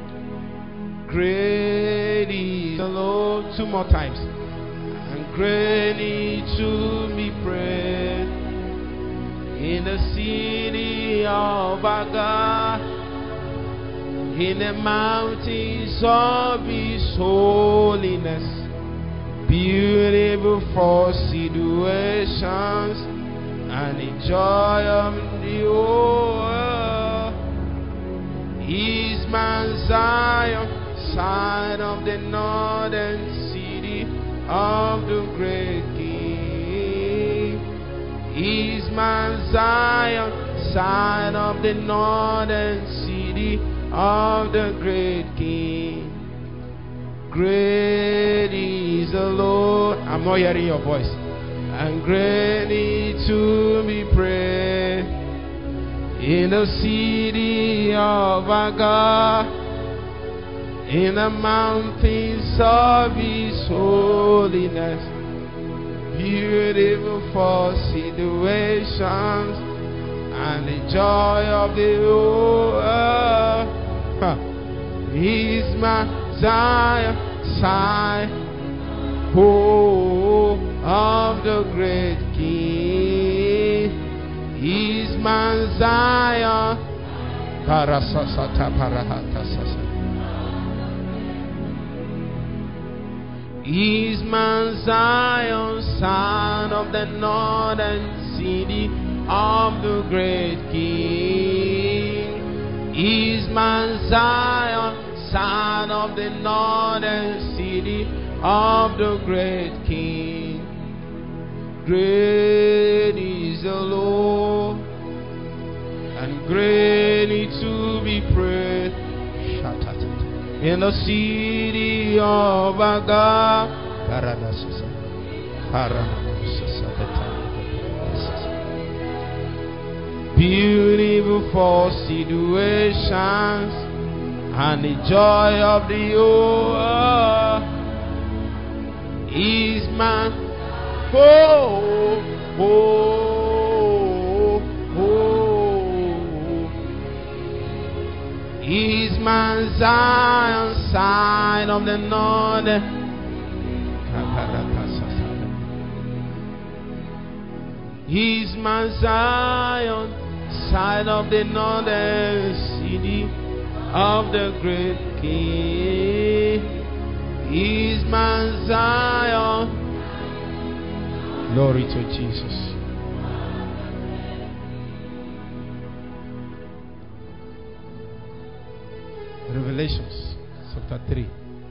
Great is the Lord. Two more times. And greatly to be praised in the city of our God, in the mountains of His holiness, beautiful for situations and the joy of the world. Is Mount Zion, side of the northern city of the great King. Is Mount Zion, side of the northern city of the great King. Great is the Lord. I'm not hearing your voice. And greatly to be praised in the city of our God, in the mountains of His holiness, beautiful for situations and the joy of the world. Is my Zion, side, oh, of the great King. Is my Zion, parasasata parahatasasa. Is Mount Zion, son of the northern city of the great King. Is Mount Zion, son of the northern city of the great King. Great is the Lord, and greatly to be praised in the city of our God. Beautiful for situations and the joy of the world. Is man, oh, oh, oh. Is Mount Zion, side of the north. Is Mount Zion, side of the northern city of the great King. Is Mount Zion. Glory to Jesus. Revelations chapter three.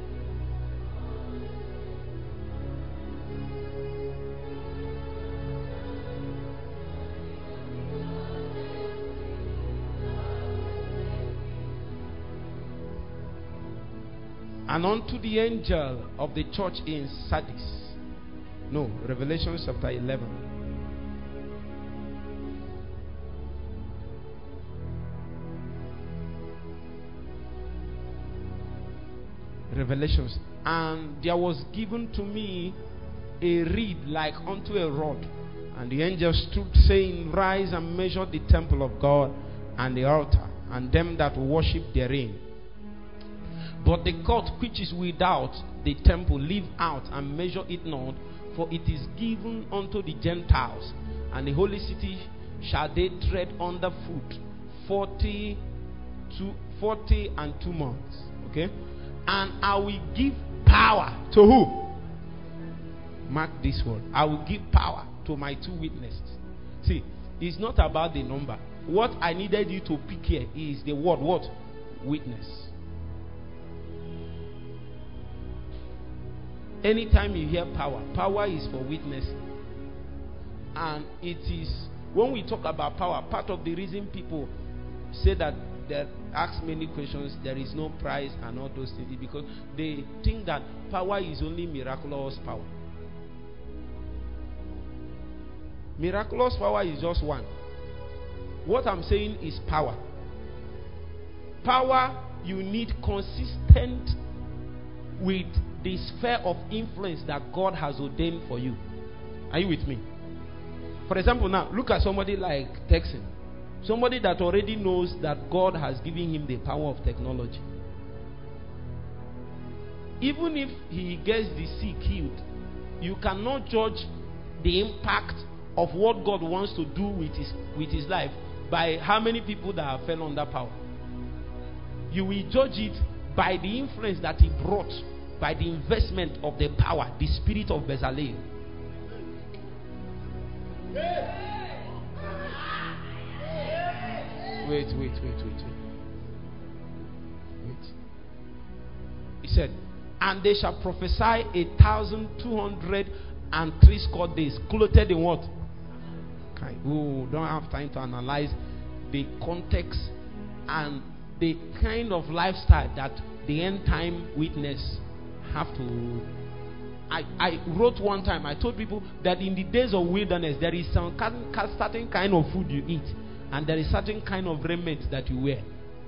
And unto the angel of the church in Sardis. No, Revelation chapter eleven. Revelations. And there was given to me a reed like unto a rod. And the angel stood, saying, Rise and measure the temple of God and the altar, and them that worship therein. But the court which is without the temple leave out, and measure it not, for it is given unto the Gentiles, and the holy city shall they tread under foot forty, two, forty and two months. Okay? And I will give power to who? Mark this word. I will give power to my two witnesses. See, it's not about the number. What I needed you to pick here is the word what? Witness. Anytime you hear power, power is for witness. And it is, when we talk about power, part of the reason people say that they ask many questions, there is no price and all those things, because they think that power is only miraculous power. Miraculous power is just one. What I'm saying is power. Power, you need consistent with the sphere of influence that God has ordained for you. Are you with me? For example, now look at somebody like Texan. Somebody that already knows that God has given him the power of technology. Even if he gets the sick healed, you cannot judge the impact of what God wants to do with his with his life by how many people that have fell under power. You will judge it by the influence that he brought, by the investment of the power, the spirit of Bezalel. Wait, wait, wait, wait, wait. Wait. He said, and they shall prophesy a thousand two hundred and three score days, clothed in what? Okay. Oh, don't have time to analyze the context and the kind of lifestyle that the end time witness have to. I, I wrote one time, I told people that in the days of wilderness, there is some certain kind of food you eat, and there is certain kind of raiment that you wear.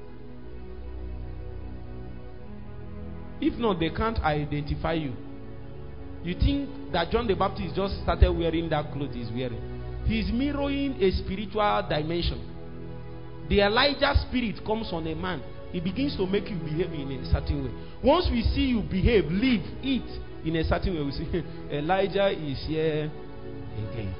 If not, they can't identify you. You think that John the Baptist just started wearing that clothes he's wearing. He's mirroring a spiritual dimension. The Elijah spirit comes on a man. He begins to make you behave in a certain way. Once we see you behave, live, eat in a certain way, we say, Elijah is here again.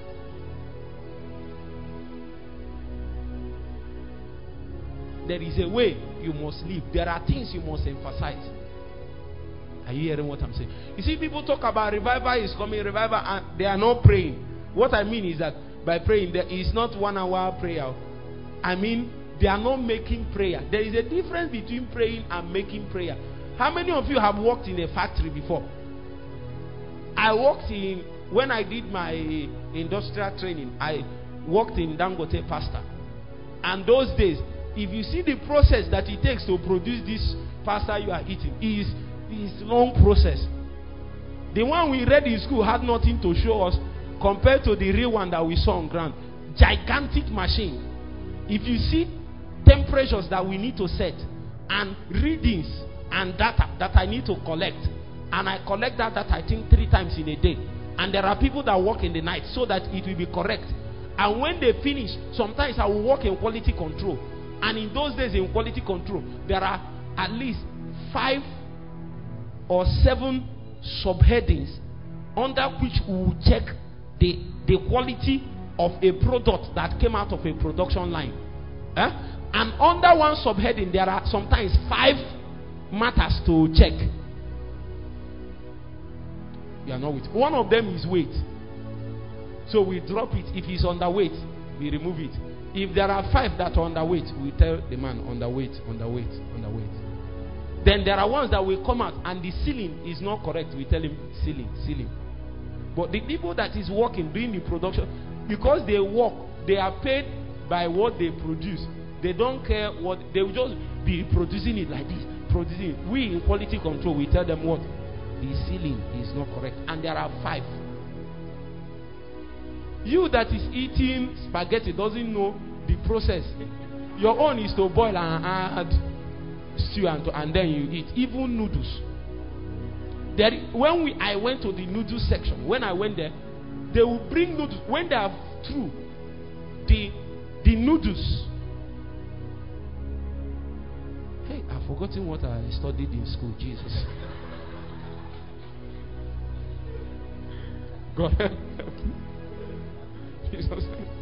There is a way you must live. There are things you must emphasize. Are you hearing what I'm saying? You see, people talk about revival is coming, revival, and they are not praying. What I mean is that by praying, there is not one hour prayer. I mean, they are not making prayer. There is a difference between praying and making prayer. How many of you have worked in a factory before? I worked in, when I did my industrial training, I worked in Dangote pasta. And those days, if you see the process that it takes to produce this pasta you are eating, is is long process. The one we read in school had nothing to show us compared to the real one that we saw on ground. Gigantic machine. If you see temperatures that we need to set and readings and data that I need to collect, and I collect that data I think three times in a day, and there are people that work in the night so that it will be correct, and when they finish, sometimes I will work in quality control, and in those days in quality control there are at least five or seven subheadings under which we will check the, the quality of a product that came out of a production line. Eh? And under one subheading, there are sometimes five matters to check. You are not with. One of them is weight. So we drop it. If it's underweight, we remove it. If there are five that are underweight, we tell the man underweight, underweight, underweight. Then there are ones that will come out and the ceiling is not correct. We tell him ceiling, ceiling. But the people that is working, doing the production, because they work, they are paid by what they produce. They don't care what, they will just be producing it like this, producing it. We in quality control, we tell them what? The ceiling is not correct. And there are five. You that is eating spaghetti doesn't know the process. Your own is to boil and add stew and, and then you eat. Even noodles. There, when we I went to the noodles section, when I went there, they will bring noodles. When they are through the the noodles. Hey, I've forgotten what I studied in school. Jesus. God help me. Jesus.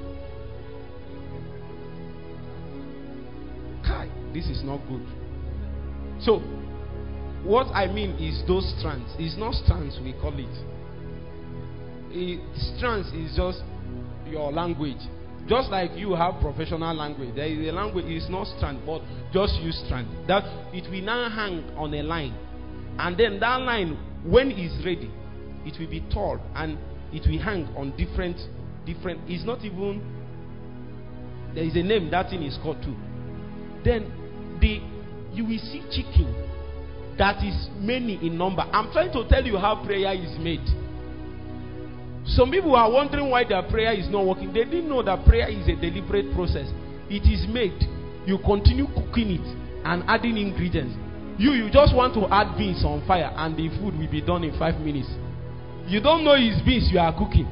Kai, this is not good. So, what I mean is those strands. It's not strands we call it. it. Strands is just your language. Just like you have professional language. There is a language, it's not strand, but just use strand. That it will now hang on a line. And then that line when it's ready, it will be tall and it will hang on different, different. It's not even, there is a name that thing is called too. Then the you will see chicken that is many in number. I'm trying to tell you how prayer is made. Some people are wondering why their prayer is not working. They didn't know that prayer is a deliberate process. It is made. You continue cooking it and adding ingredients. You you just want to add beans on fire and the food will be done in five minutes. You don't know it's beans you are cooking.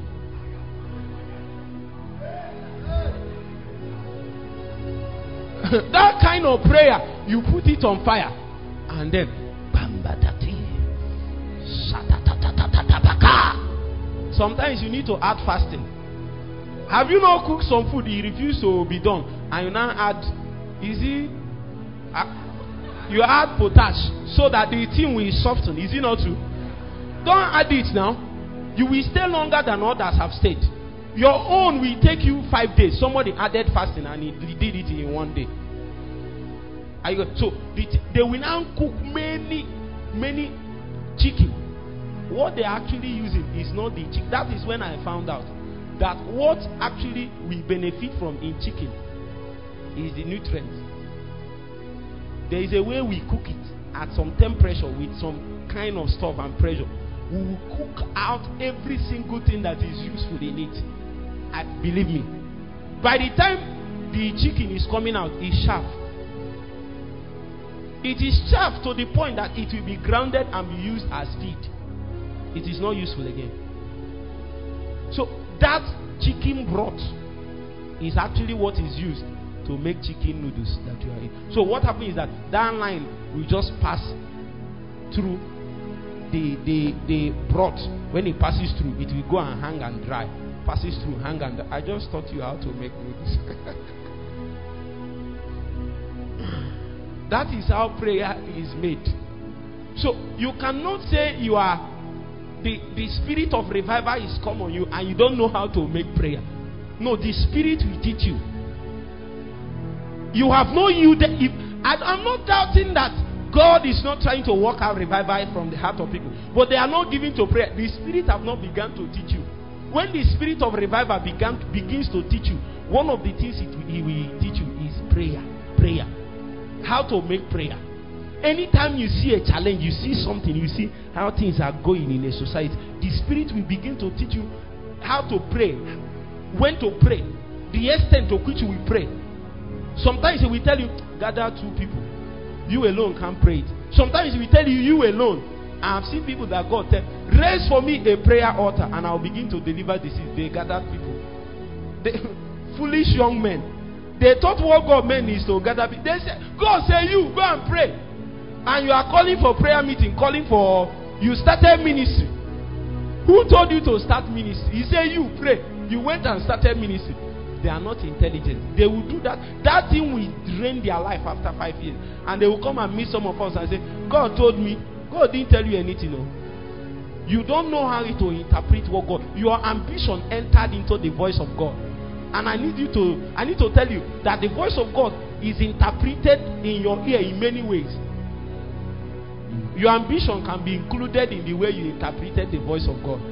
That kind of prayer, you put it on fire and then sometimes you need to add fasting. Have you not cooked some food you refuse to be done and you now add, is it uh, you add potash so that the thing will soften? Is it not true? Don't add it now. You will stay longer than others have stayed. Your own will take you five days. Somebody added fasting and he did it in one day. So they will now cook many, many chicken. What they're actually using is not the chicken. That is when I found out that what actually we benefit from in chicken is the nutrients. There is a way we cook it at some temperature with some kind of stuff and pressure. We will cook out every single thing that is useful in it. I, believe me, by the time the chicken is coming out, it's sharp. It is sharp to the point that it will be grounded and be used as feed. It is not useful again. So that chicken broth is actually what is used to make chicken noodles that you are eating. So what happens is that that line will just pass through the the the broth. When it passes through, it will go and hang and dry. Passes through, hang and dry. I just taught you how to make noodles. That is how prayer is made. So you cannot say you are the, the spirit of revival is come on you and you don't know how to make prayer. No, the spirit will teach you. You have no you. If, I'm not doubting that God is not trying to work out revival from the heart of people, but they are not giving to prayer. The spirit have not begun to teach you. When the spirit of revival began begins to teach you, one of the things it will, he will teach you is prayer. Prayer. How to make prayer. Anytime you see a challenge, you see something, you see how things are going in a society, the spirit will begin to teach you how to pray, when to pray, the extent to which you will pray. Sometimes he will tell you, gather two people. You alone can't pray it. Sometimes he will tell you, you alone. I have seen people that God tell, raise for me a prayer altar and I'll begin to deliver this. They gathered people. They, foolish young men. They thought what God meant is to gather people. They said, God say you, go and pray. And you are calling for prayer meeting, calling for, you started ministry. Who told you to start ministry? He said you pray. You went and started ministry. They are not intelligent. They will do that. That thing will drain their life after five years. And they will come and meet some of us and say, God told me. God didn't tell you anything. No. You don't know how to interpret what God. Your ambition entered into the voice of God. And I need you to, I need to tell you that the voice of God is interpreted in your ear in many ways. Your ambition can be included in the way you interpreted the voice of God.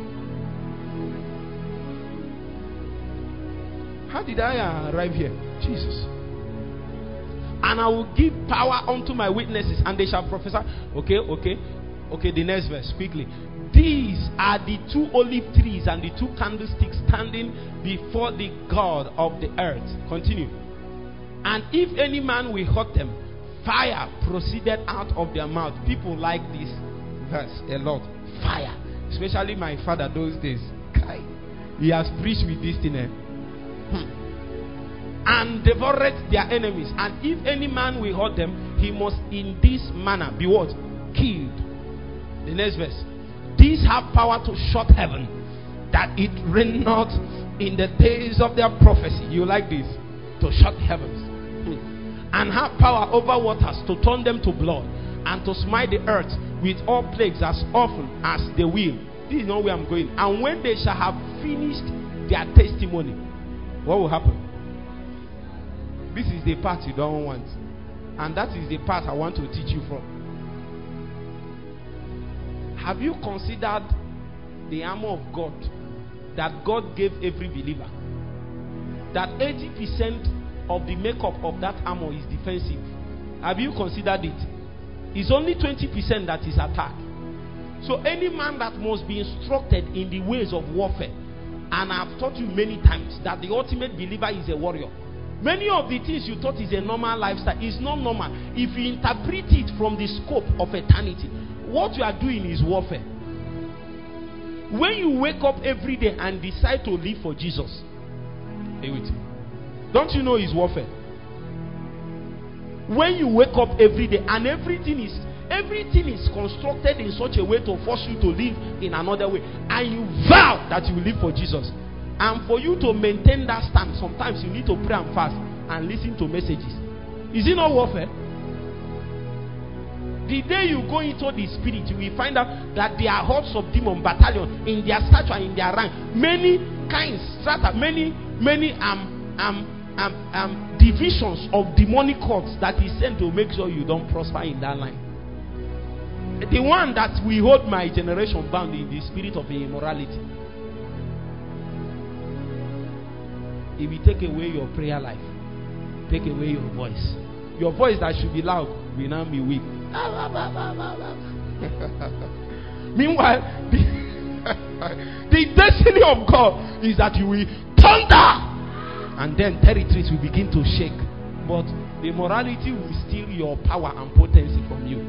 How did I arrive here? Jesus. And I will give power unto my witnesses, and they shall prophesy. Okay, okay, okay. The next verse, quickly. These are the two olive trees and the two candlesticks standing before the God of the earth. Continue. And if any man will hurt them, fire proceeded out of their mouth. People like this verse a lot. Fire. Especially my father those days. He has preached with this thing. Eh? Hmm. And devoured their enemies. And if any man will hurt them, he must in this manner be what? Killed. The next verse. These have power to shut heaven, that it rain not in the days of their prophecy. You like this? To shut heavens. Hmm. And have power over waters to turn them to blood, and to smite the earth with all plagues as often as they will. This is not where I'm going. And when they shall have finished their testimony, what will happen? This is the part you don't want. And that is the part I want to teach you from. Have you considered the armor of God that God gave every believer? That eighty percent of the makeup of that armor is defensive. Have you considered it? It's only twenty percent that is attack. So any man that must be instructed in the ways of warfare, and I've taught you many times that the ultimate believer is a warrior. Many of the things you thought is a normal lifestyle is not normal. If you interpret it from the scope of eternity, what you are doing is warfare. When you wake up every day and decide to live for Jesus, hey, wait. Don't you know it's warfare? When you wake up every day and everything is everything is constructed in such a way to force you to live in another way, and you vow that you will live for Jesus. And for you to maintain that stand, sometimes you need to pray and fast and listen to messages. Is it not warfare? The day you go into the spirit, you will find out that there are hordes of demon battalion in their stature, in their rank, many kinds, strata, many, many um um um um divisions of demonic hordes that is sent to make sure you don't prosper in that line. The one that we hold my generation bound in the spirit of immorality. If you take away your prayer life, take away your voice. Your voice that should be loud will now be weak. Meanwhile, the, the destiny of God is that you will thunder, and then territories will begin to shake. But the morality will steal your power and potency from you.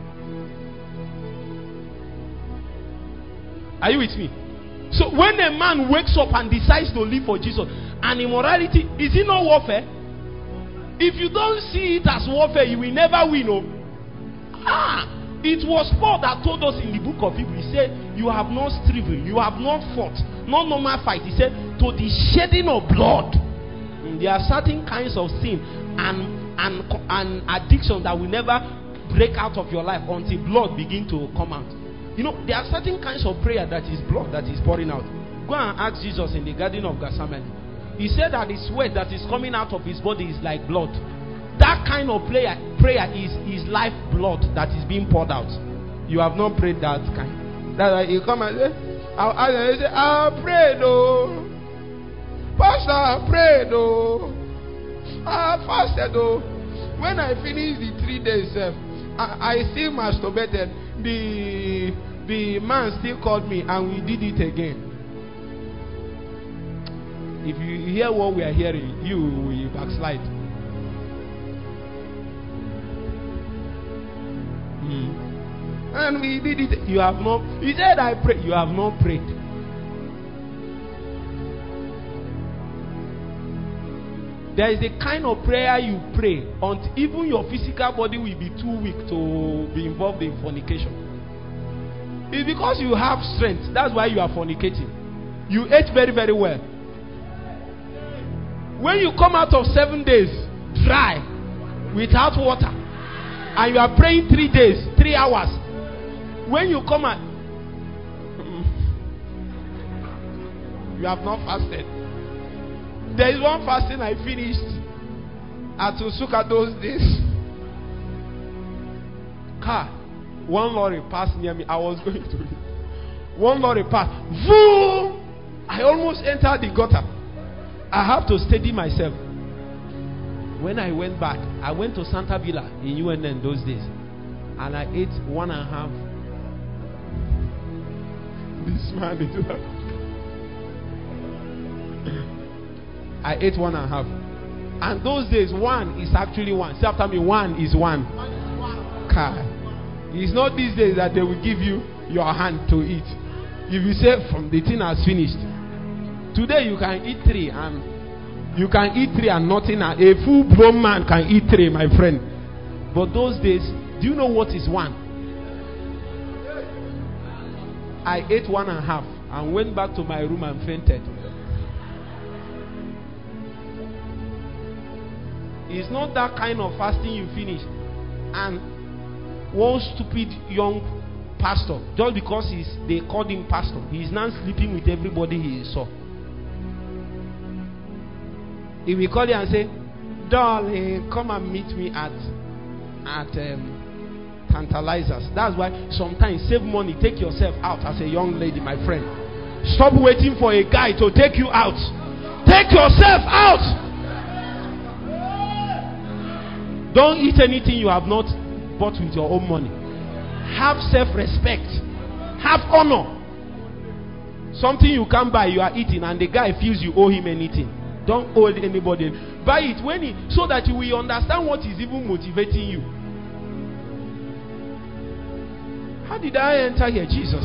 Are you with me? So when a man wakes up and decides to live for Jesus, and immorality, is it not warfare? If you don't see it as warfare, you will never win. Oh. Ah, it was Paul that told us in the book of Hebrews. He said, you have not striven, you have not fought, not normal fight. He said, to the shedding of blood. There are certain kinds of sin and and and addiction that will never break out of your life until blood begin to come out. You know, there are certain kinds of prayer that is blood that is pouring out. Go and ask Jesus in the Garden of Gethsemane. He said that the sweat that is coming out of his body is like blood. That kind of prayer prayer is, is life blood that is being poured out. You have not prayed that kind. That's why you come and say, I'll, I'll say, I prayed, oh. Pastor, I prayed, oh. I fasted, oh. When I finished the three days, uh, I, I still masturbated. The, the man still called me and we did it again. If you hear what we are hearing, you will backslide. Mm. And we did it. You have not. He said, I pray. You have not prayed. There is a kind of prayer you pray until even your physical body will be too weak to be involved in fornication. It's because you have strength. That's why you are fornicating. You ate very, very well. When you come out of seven days dry, without water, and you are praying three days, three hours, when you come out, you have not fasted. There is one fasting I finished at Usuka those days. Car, one lorry passed near me. I was going to it. One lorry passed. Boom! I almost entered the gutter. I have to steady myself. When I went back, I went to Santa Villa in U N N those days, and I ate one and a half. This man is I ate one and a half. And those days, one is actually one. Say after me, one is one. Car. It's not these days that they will give you your hand to eat. If you say from the thing has finished, today you can eat three and you can eat three and nothing. A full-blown man can eat three, my friend. But those days, do you know what is one? I ate one and a half and went back to my room and fainted. It's not that kind of fasting you finish. And one stupid young pastor, just because he's, they called him pastor, he's now sleeping with everybody he saw. He will call you and say, darling, come and meet me at at um, Tantalizers. That's why sometimes save money, take yourself out as a young lady, my friend. Stop waiting for a guy to take you out. Take yourself out. Don't eat anything you have not bought with your own money. Have self-respect. Have honor. Something you can't buy, you are eating, and the guy feels you owe him anything. Don't owe anybody. Buy it when he, so that you will understand what is even motivating you. How did I enter here, Jesus?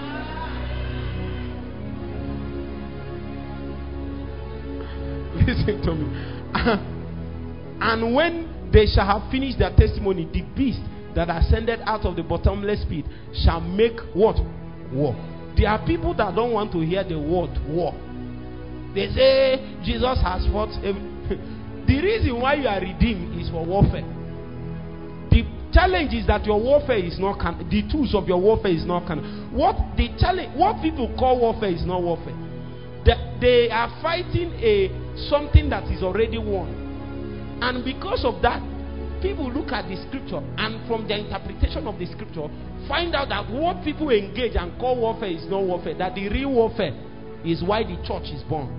Listen to me. And when they shall have finished their testimony, the beast that ascended out of the bottomless pit shall make what? War. There are people that don't want to hear the word war. They say Jesus has fought. The reason why you are redeemed is for warfare. The challenge is that your warfare is not can. The tools of your warfare is not can. What the challenge? What people call warfare is not warfare. They, they are fighting a something that is already won, and because of that, people look at the scripture and from their interpretation of the scripture find out that what people engage and call warfare is not warfare. That the real warfare is why the church is born.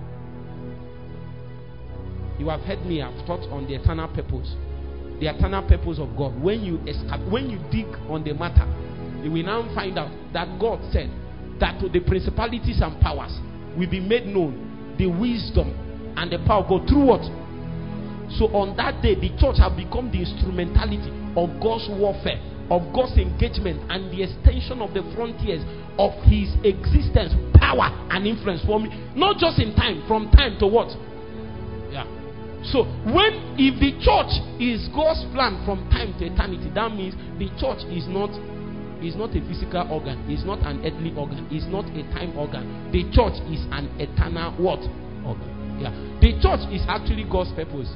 You have heard me. I've taught on the eternal purpose. The eternal purpose of God. When you escape, when you dig on the matter, you will now find out that God said that to the principalities and powers will be made known the wisdom and the power of God through what? So on that day, the church have become the instrumentality of God's warfare, of God's engagement, and the extension of the frontiers of His existence, power, and influence for me. Not just in time, from time to what? Yeah. So when if the church is God's plan from time to eternity, that means the church is not is not a physical organ, it's not an earthly organ, it's not a time organ. The church is an eternal what? Organ. Yeah. The church is actually God's purpose.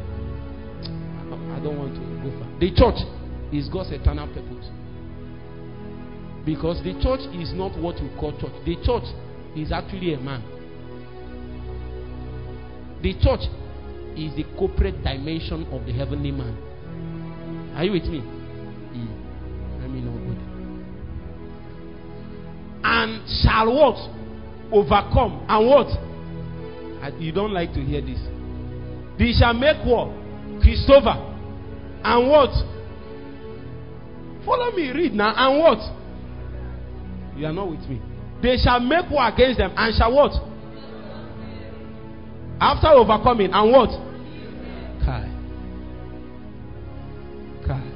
I don't want to go far. The church is God's eternal purpose. Because the church is not what we call church. The church is actually a man. The church is the corporate dimension of the heavenly man. Are you with me? Mm. Let me know good. And shall what? Overcome. And what? You don't like to hear this. They shall make war. Christopher. And what? Follow me, read now. And what? You are not with me. They shall make war against them. And shall what? After overcoming. And what? Kai. Kai.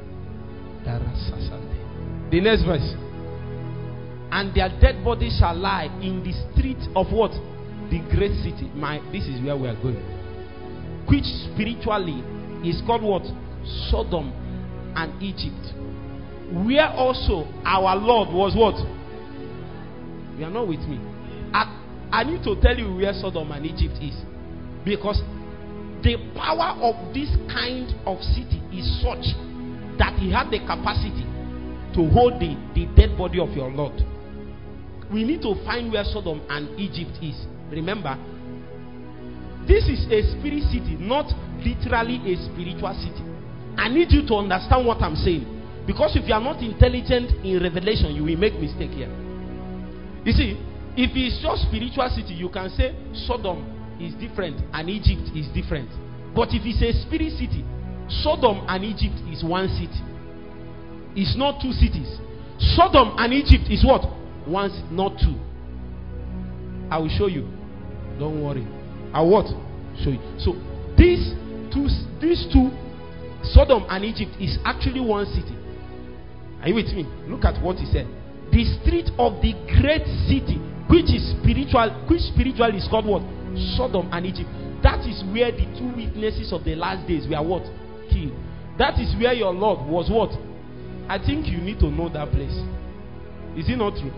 The next verse. And their dead bodies shall lie in the street of what? The great city. My, this is where we are going. Which spiritually is called what? Sodom and Egypt. Where also our Lord was what? You are not with me. I, I need to tell you where Sodom and Egypt is. Because the power of this kind of city is such that he had the capacity to hold the, the dead body of your Lord. We need to find where Sodom and Egypt is. Remember, this is a spirit city, not literally a spiritual city. I need you to understand what I'm saying. Because if you are not intelligent in revelation, you will make mistake here. You see, if it's just spiritual city, you can say Sodom is different and Egypt is different. But if it's a spirit city, Sodom and Egypt is one city. It's not two cities. Sodom and Egypt is what? One, not two. I will show you. Don't worry. I will what? Show you. So these two, these two, Sodom and Egypt, is actually one city. Are you with me? Look at what he said. The street of the great city, which is spiritual, which spiritual is called what? Sodom and Egypt. That is where the two witnesses of the last days were what? Killed. That is where your Lord was what? I think you need to know that place. Is it not true?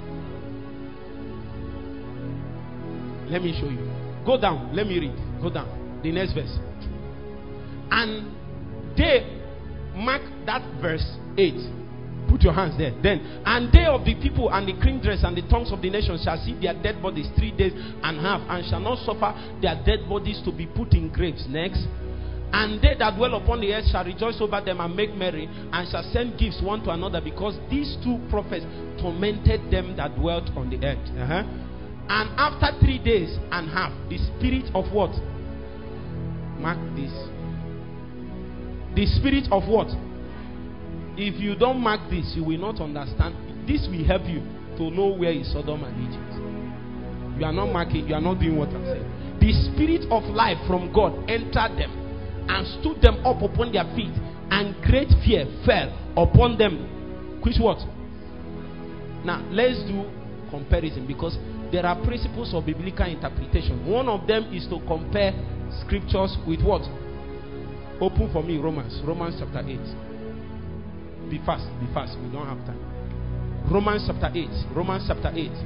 Let me show you. Go down. Let me read. Go down. The next verse. And they, mark that verse eight. Put your hands there. Then, and they of the people and the kindreds and the tongues of the nations shall see their dead bodies three days and a half, and shall not suffer their dead bodies to be put in graves. Next. And they that dwell upon the earth shall rejoice over them and make merry, and shall send gifts one to another, because these two prophets tormented them that dwelt on the earth. Uh-huh. And after three days and half, the spirit of what? Mark this. The spirit of what? If you don't mark this, you will not understand. This will help you to know where is Sodom and Egypt. You are not marking, you are not doing what I'm saying. The spirit of life from God entered them and stood them up upon their feet, and great fear fell upon them. Which what? Now let's do comparison, because there are principles of biblical interpretation. One of them is to compare scriptures with what? Open for me Romans, Romans chapter eight. Be fast, be fast, we don't have time. Romans chapter eight, Romans chapter eight.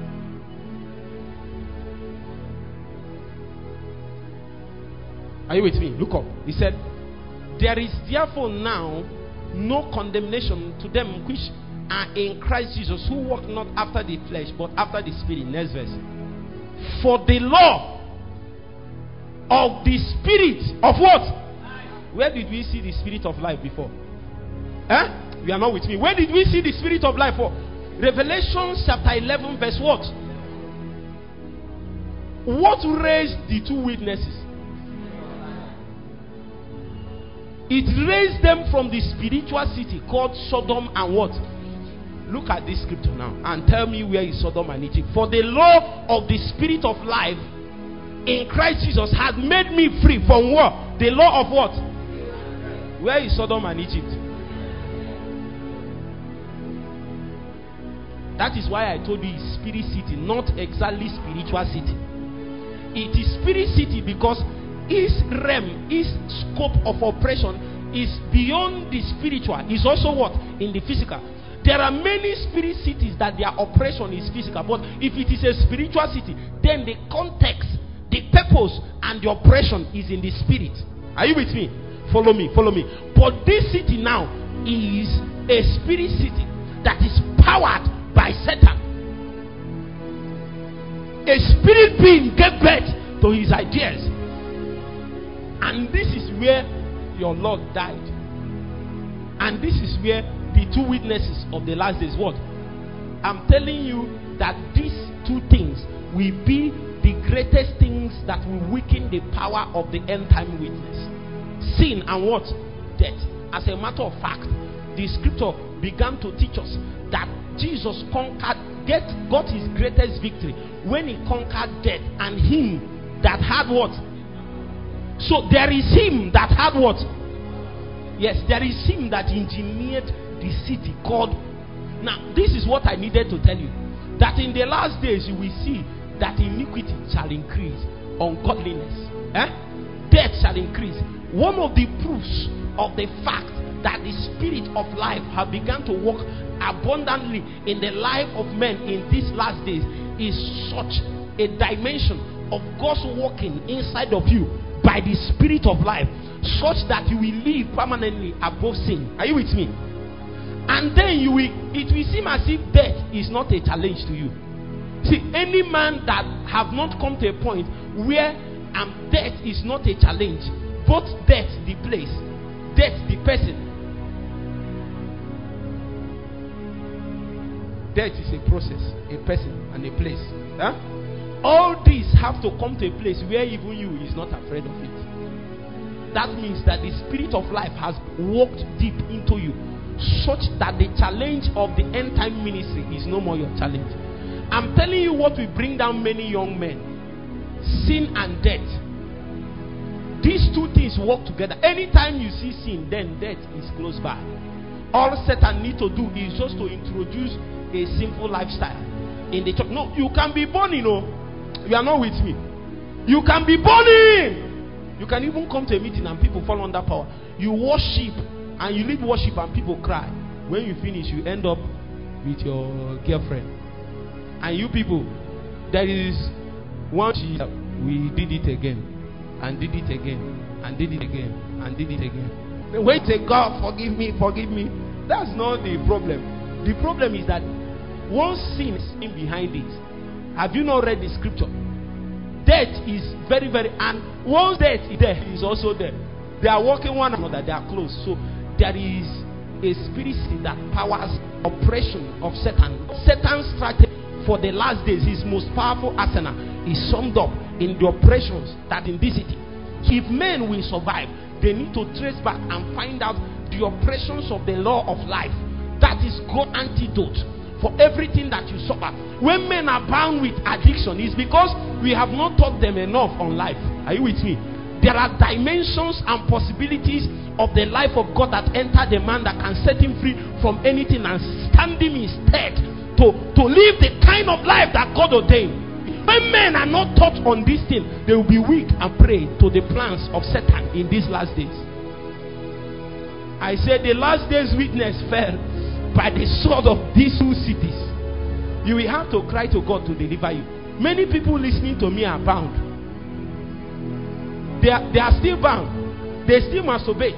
Are you with me? Look up. He said, there is therefore now no condemnation to them which are in Christ Jesus, who walk not after the flesh, but after the Spirit. Next verse. For the law of the Spirit of what? Where did we see the Spirit of life before? Eh? You are not with me. Where did we see the Spirit of life for? Revelation chapter eleven verse what? What raised the two witnesses? It raised them from the spiritual city called Sodom and what? Look at this scripture now and tell me where is Sodom and Egypt. For the law of the Spirit of life in Christ Jesus had made me free from what? The law of what? Where is Sodom and Egypt? That is why I told you it's spirit city, not exactly spiritual city. It is spirit city because its realm, its scope of operation is beyond the spiritual. It's also what? In the physical. There are many spirit cities that their operation is physical, but if it is a spiritual city, then the context, the purpose, and the operation is in the spirit. Are you with me? Follow me, follow me. But this city now is a spirit city that is powered by Satan. A spirit being gave birth to his ideas. And this is where your Lord died. And this is where the two witnesses of the last days what? I'm telling you that these two things will be the greatest things that will weaken the power of the end time witness. Sin and what? Death. As a matter of fact, the scripture began to teach us that Jesus conquered death, got his greatest victory when he conquered death, and him that had what? So there is him that had what? Yes, there is him that engineered the city called. Now, this is what I needed to tell you. That in the last days you will see that iniquity shall increase, ungodliness, eh? Death shall increase. One of the proofs of the fact that the Spirit of life have begun to work abundantly in the life of men in these last days is such a dimension of God's working inside of you by the Spirit of life, such that you will live permanently above sin. Are you with me? And then you will, it will seem as if death is not a challenge to you. See, any man that have not come to a point where um, death is not a challenge, both death the place, death the person. Death is a process, a person, and a place. Huh? All these have to come to a place where even you is not afraid of it. That means that the Spirit of life has walked deep into you, such that the challenge of the end time ministry is no more your challenge. I'm telling you what will bring down many young men: sin and death. These two things work together. Anytime you see sin, then death is close by. All Satan need to do is just to introduce a sinful lifestyle in the church. No, you can be born, you know. You are not with me. You can be born in. You can even come to a meeting and people fall under power. You worship and you lead worship and people cry. When you finish, you end up with your girlfriend. And you people, there is one, we did it again, and did it again, and did it again, and did it again. Wait, say, God, forgive me, forgive me. That's not the problem. The problem is that one sin is in behind it. Have you not read the scripture? Death is very, very, and once death is there, is also there. They are walking one another. They are close. So there is a spirit that powers oppression of Satan. Satan's strategy for the last days, his most powerful arsenal, is summed up in the oppressions that in this city. If men will survive, they need to trace back and find out the oppressions of the law of life. That is God's antidote for everything that you suffer. When men are bound with addiction, it's because we have not taught them enough on life. Are you with me? There are dimensions and possibilities of the life of God that enter the man that can set him free from anything and stand him instead to, to live the kind of life that God ordained. When men are not taught on this thing, they will be weak and prey to the plans of Satan in these last days. I said the last days witness fell by the sword of these two cities. You will have to cry to God to deliver you. Many people listening to me are bound. They are, they are still bound. They still masturbate.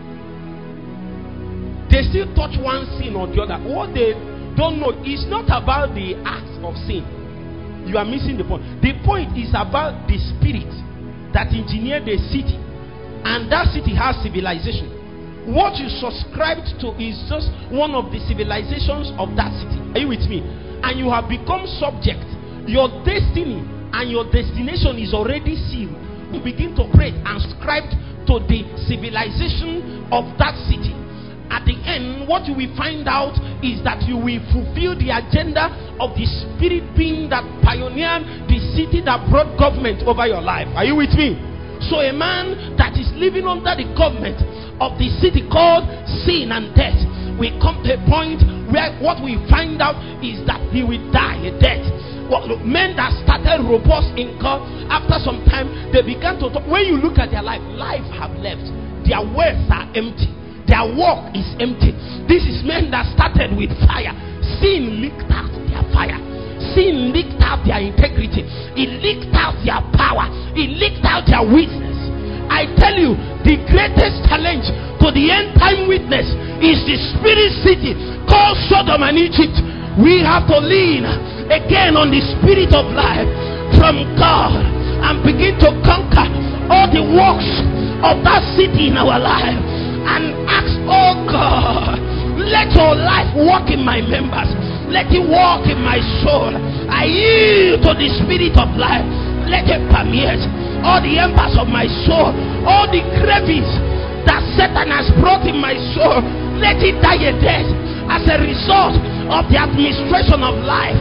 They still touch one sin or the other. What they don't know is not about the act of sin. You are missing the point. The point is about the spirit that engineered the city, and that city has civilization. What you subscribed to is just one of the civilizations of that city. Are you with me? And you have become subject. Your destiny and your destination is already sealed. You begin to pray and subscribe to the civilization of that city. At the end, what you will find out is that you will fulfill the agenda of the spirit being that pioneered the city that brought government over your life. Are you with me? So a man that is living under the government of the city called sin and death will come to a point where what we find out is that he will die a death. Well, men that started robust in God, after some time they began to talk. When you look at their life, life have left. Their words are empty. Their work is empty. This is men that started with fire. Sin leaked out their fire. Sin leaked out their integrity. It leaked out their power. It leaked out their witness. I tell you, the greatest challenge to the end time witness is the spirit city called Sodom and Egypt. We have to lean again on the spirit of life from God and begin to conquer all the works of that city in our life and ask, oh God, let your life walk in my members. Let it walk in my soul. I yield to the spirit of life. Let it permeate all the embers of my soul, all the cravings that Satan has brought in my soul. Let it die a death as a result of the administration of life.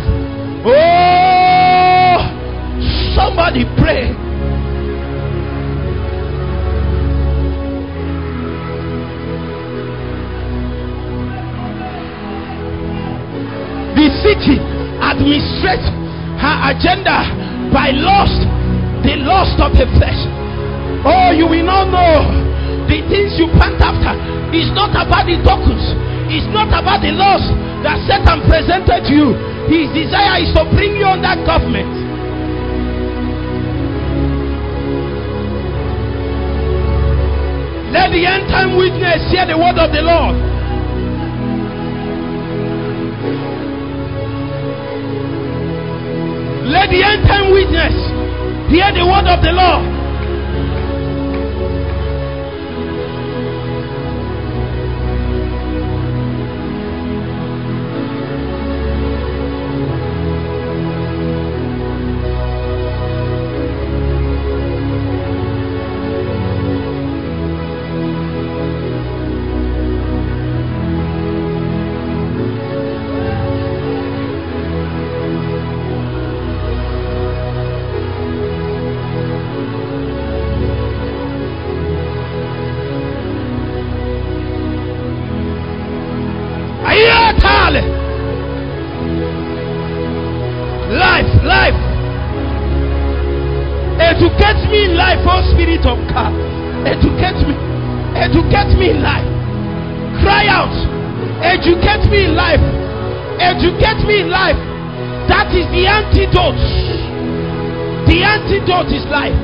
Oh, somebody pray. The city administrates her agenda by lust, the lust of the flesh. Oh, you will not know the things you pant after. It's not about the tokens. It's not about the lust that Satan presented to you. His desire is to bring you under government. Let the end time witness hear the word of the Lord. Let the end time witness hear the word of the Lord. Life, life. Educate me in life, oh Spirit of God. Educate me. Educate me in life. Cry out. Educate me in life. Educate me in life. That is the antidote. The antidote is life.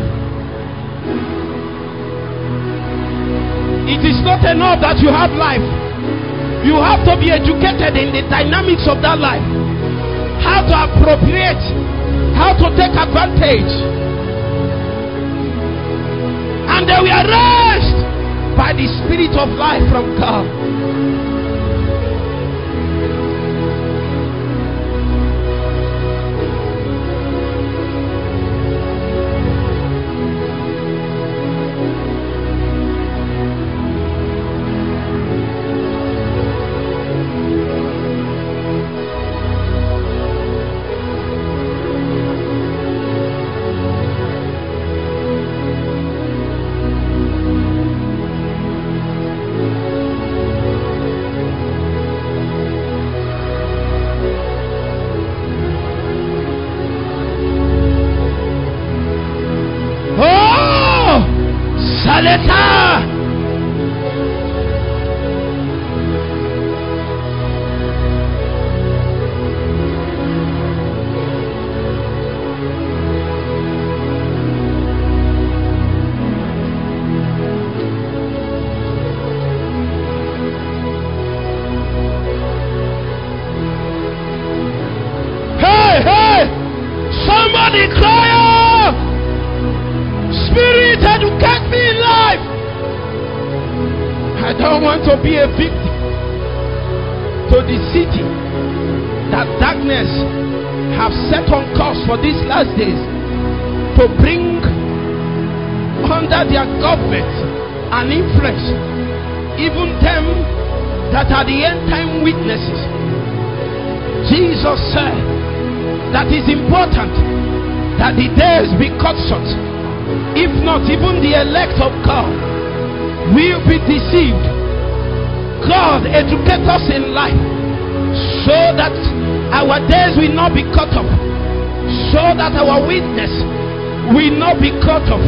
It is not enough that you have life. You have to be educated in the dynamics of that life. How to appropriate, how to take advantage. And they were raised by the Spirit of life from God. To be a victim to the city that darkness have set on course for these last days, to bring under their government and influence even them that are the end time witnesses. Jesus said that it's important that the days be cut short. If not, even the elect of God will be deceived. God, educate us in life so that our days will not be cut off, so that our witness will not be cut off.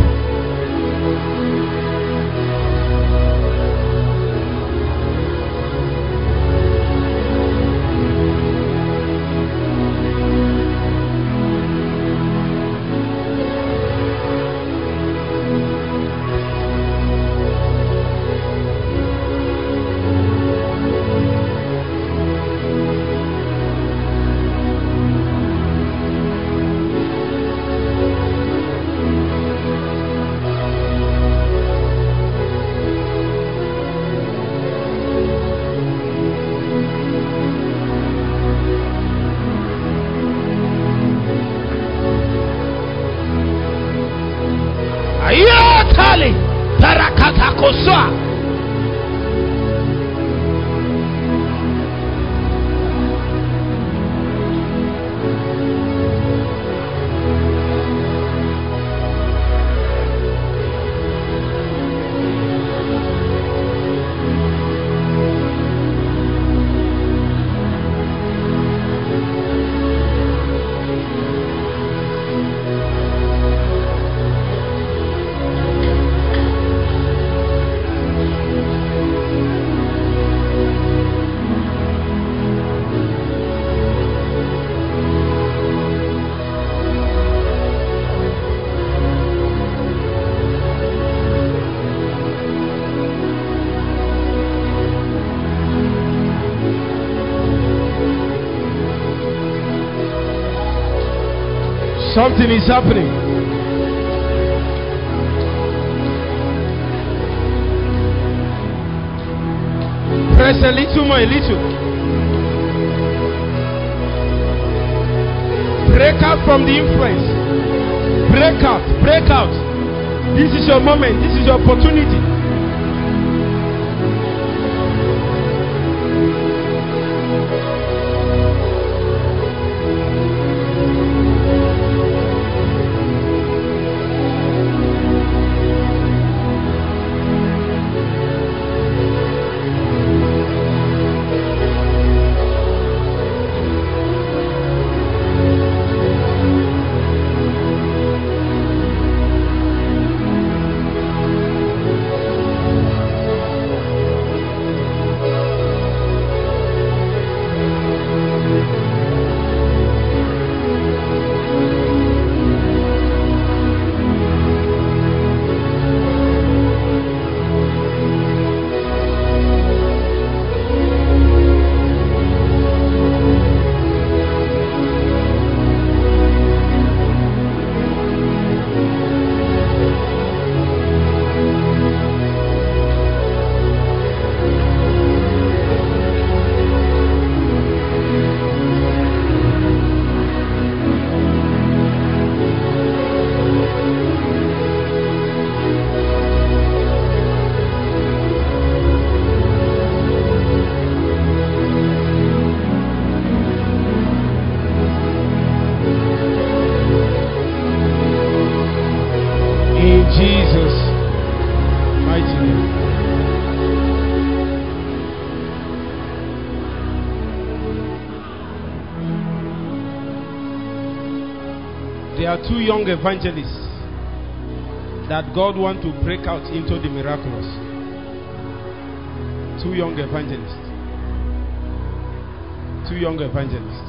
Something is happening. Press a little more, a little. Break out from the influence. Break out, break out. This is your moment, this is your opportunity. There are two young evangelists that God wants to break out into the miraculous. Two young evangelists. Two young evangelists.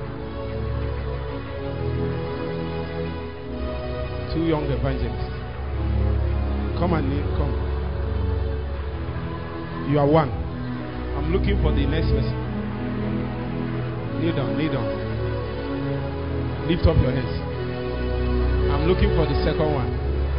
Two young evangelists. Come and kneel, come. You are one. I'm looking for the next person. Kneel down, kneel down. Lift up your hands. I'm looking for the second one.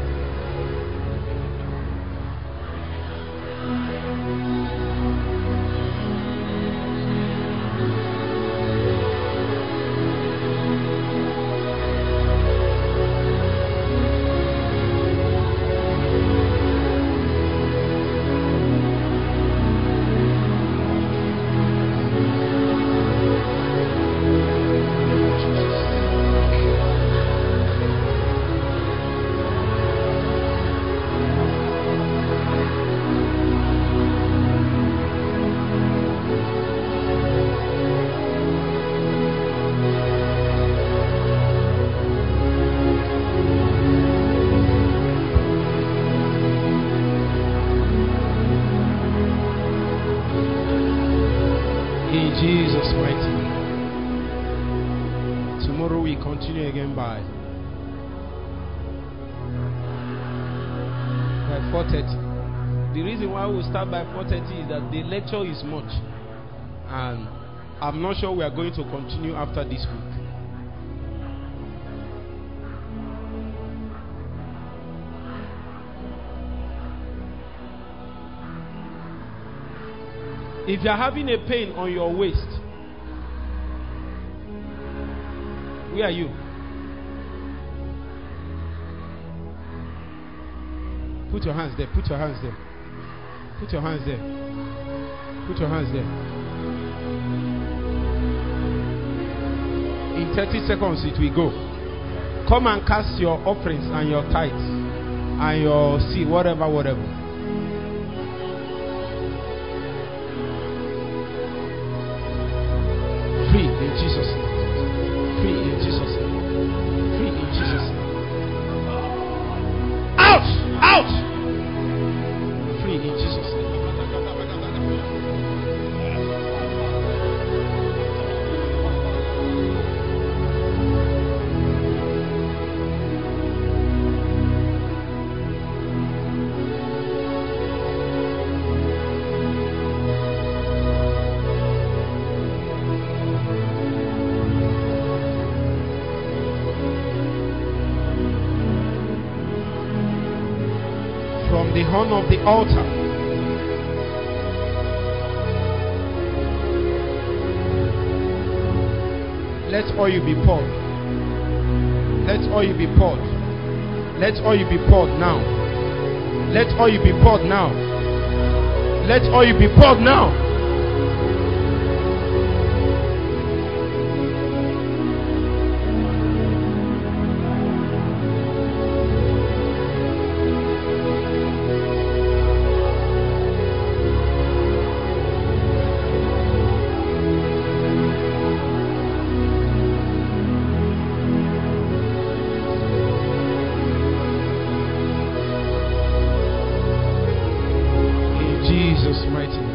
Jesus' mighty name. Tomorrow we continue again by by four thirty. The reason why we start by four thirty is that the lecture is much, and I'm not sure we are going to continue after this week. If you are having a pain on your waist, where are you? Put your hands there. Put your hands there. Put your hands there. Put your hands there. In thirty seconds it will go. Come and cast your offerings and your tithes and your seed, whatever, whatever. Free in Jesus' name. Free in Jesus' name. Free in Jesus' name. Out! Out! Free in Jesus' name. From the horn of the altar, let oil be poured. Let oil be poured. Let oil be poured now. Let oil be poured now. Let oil be poured now. Jesus' mighty name.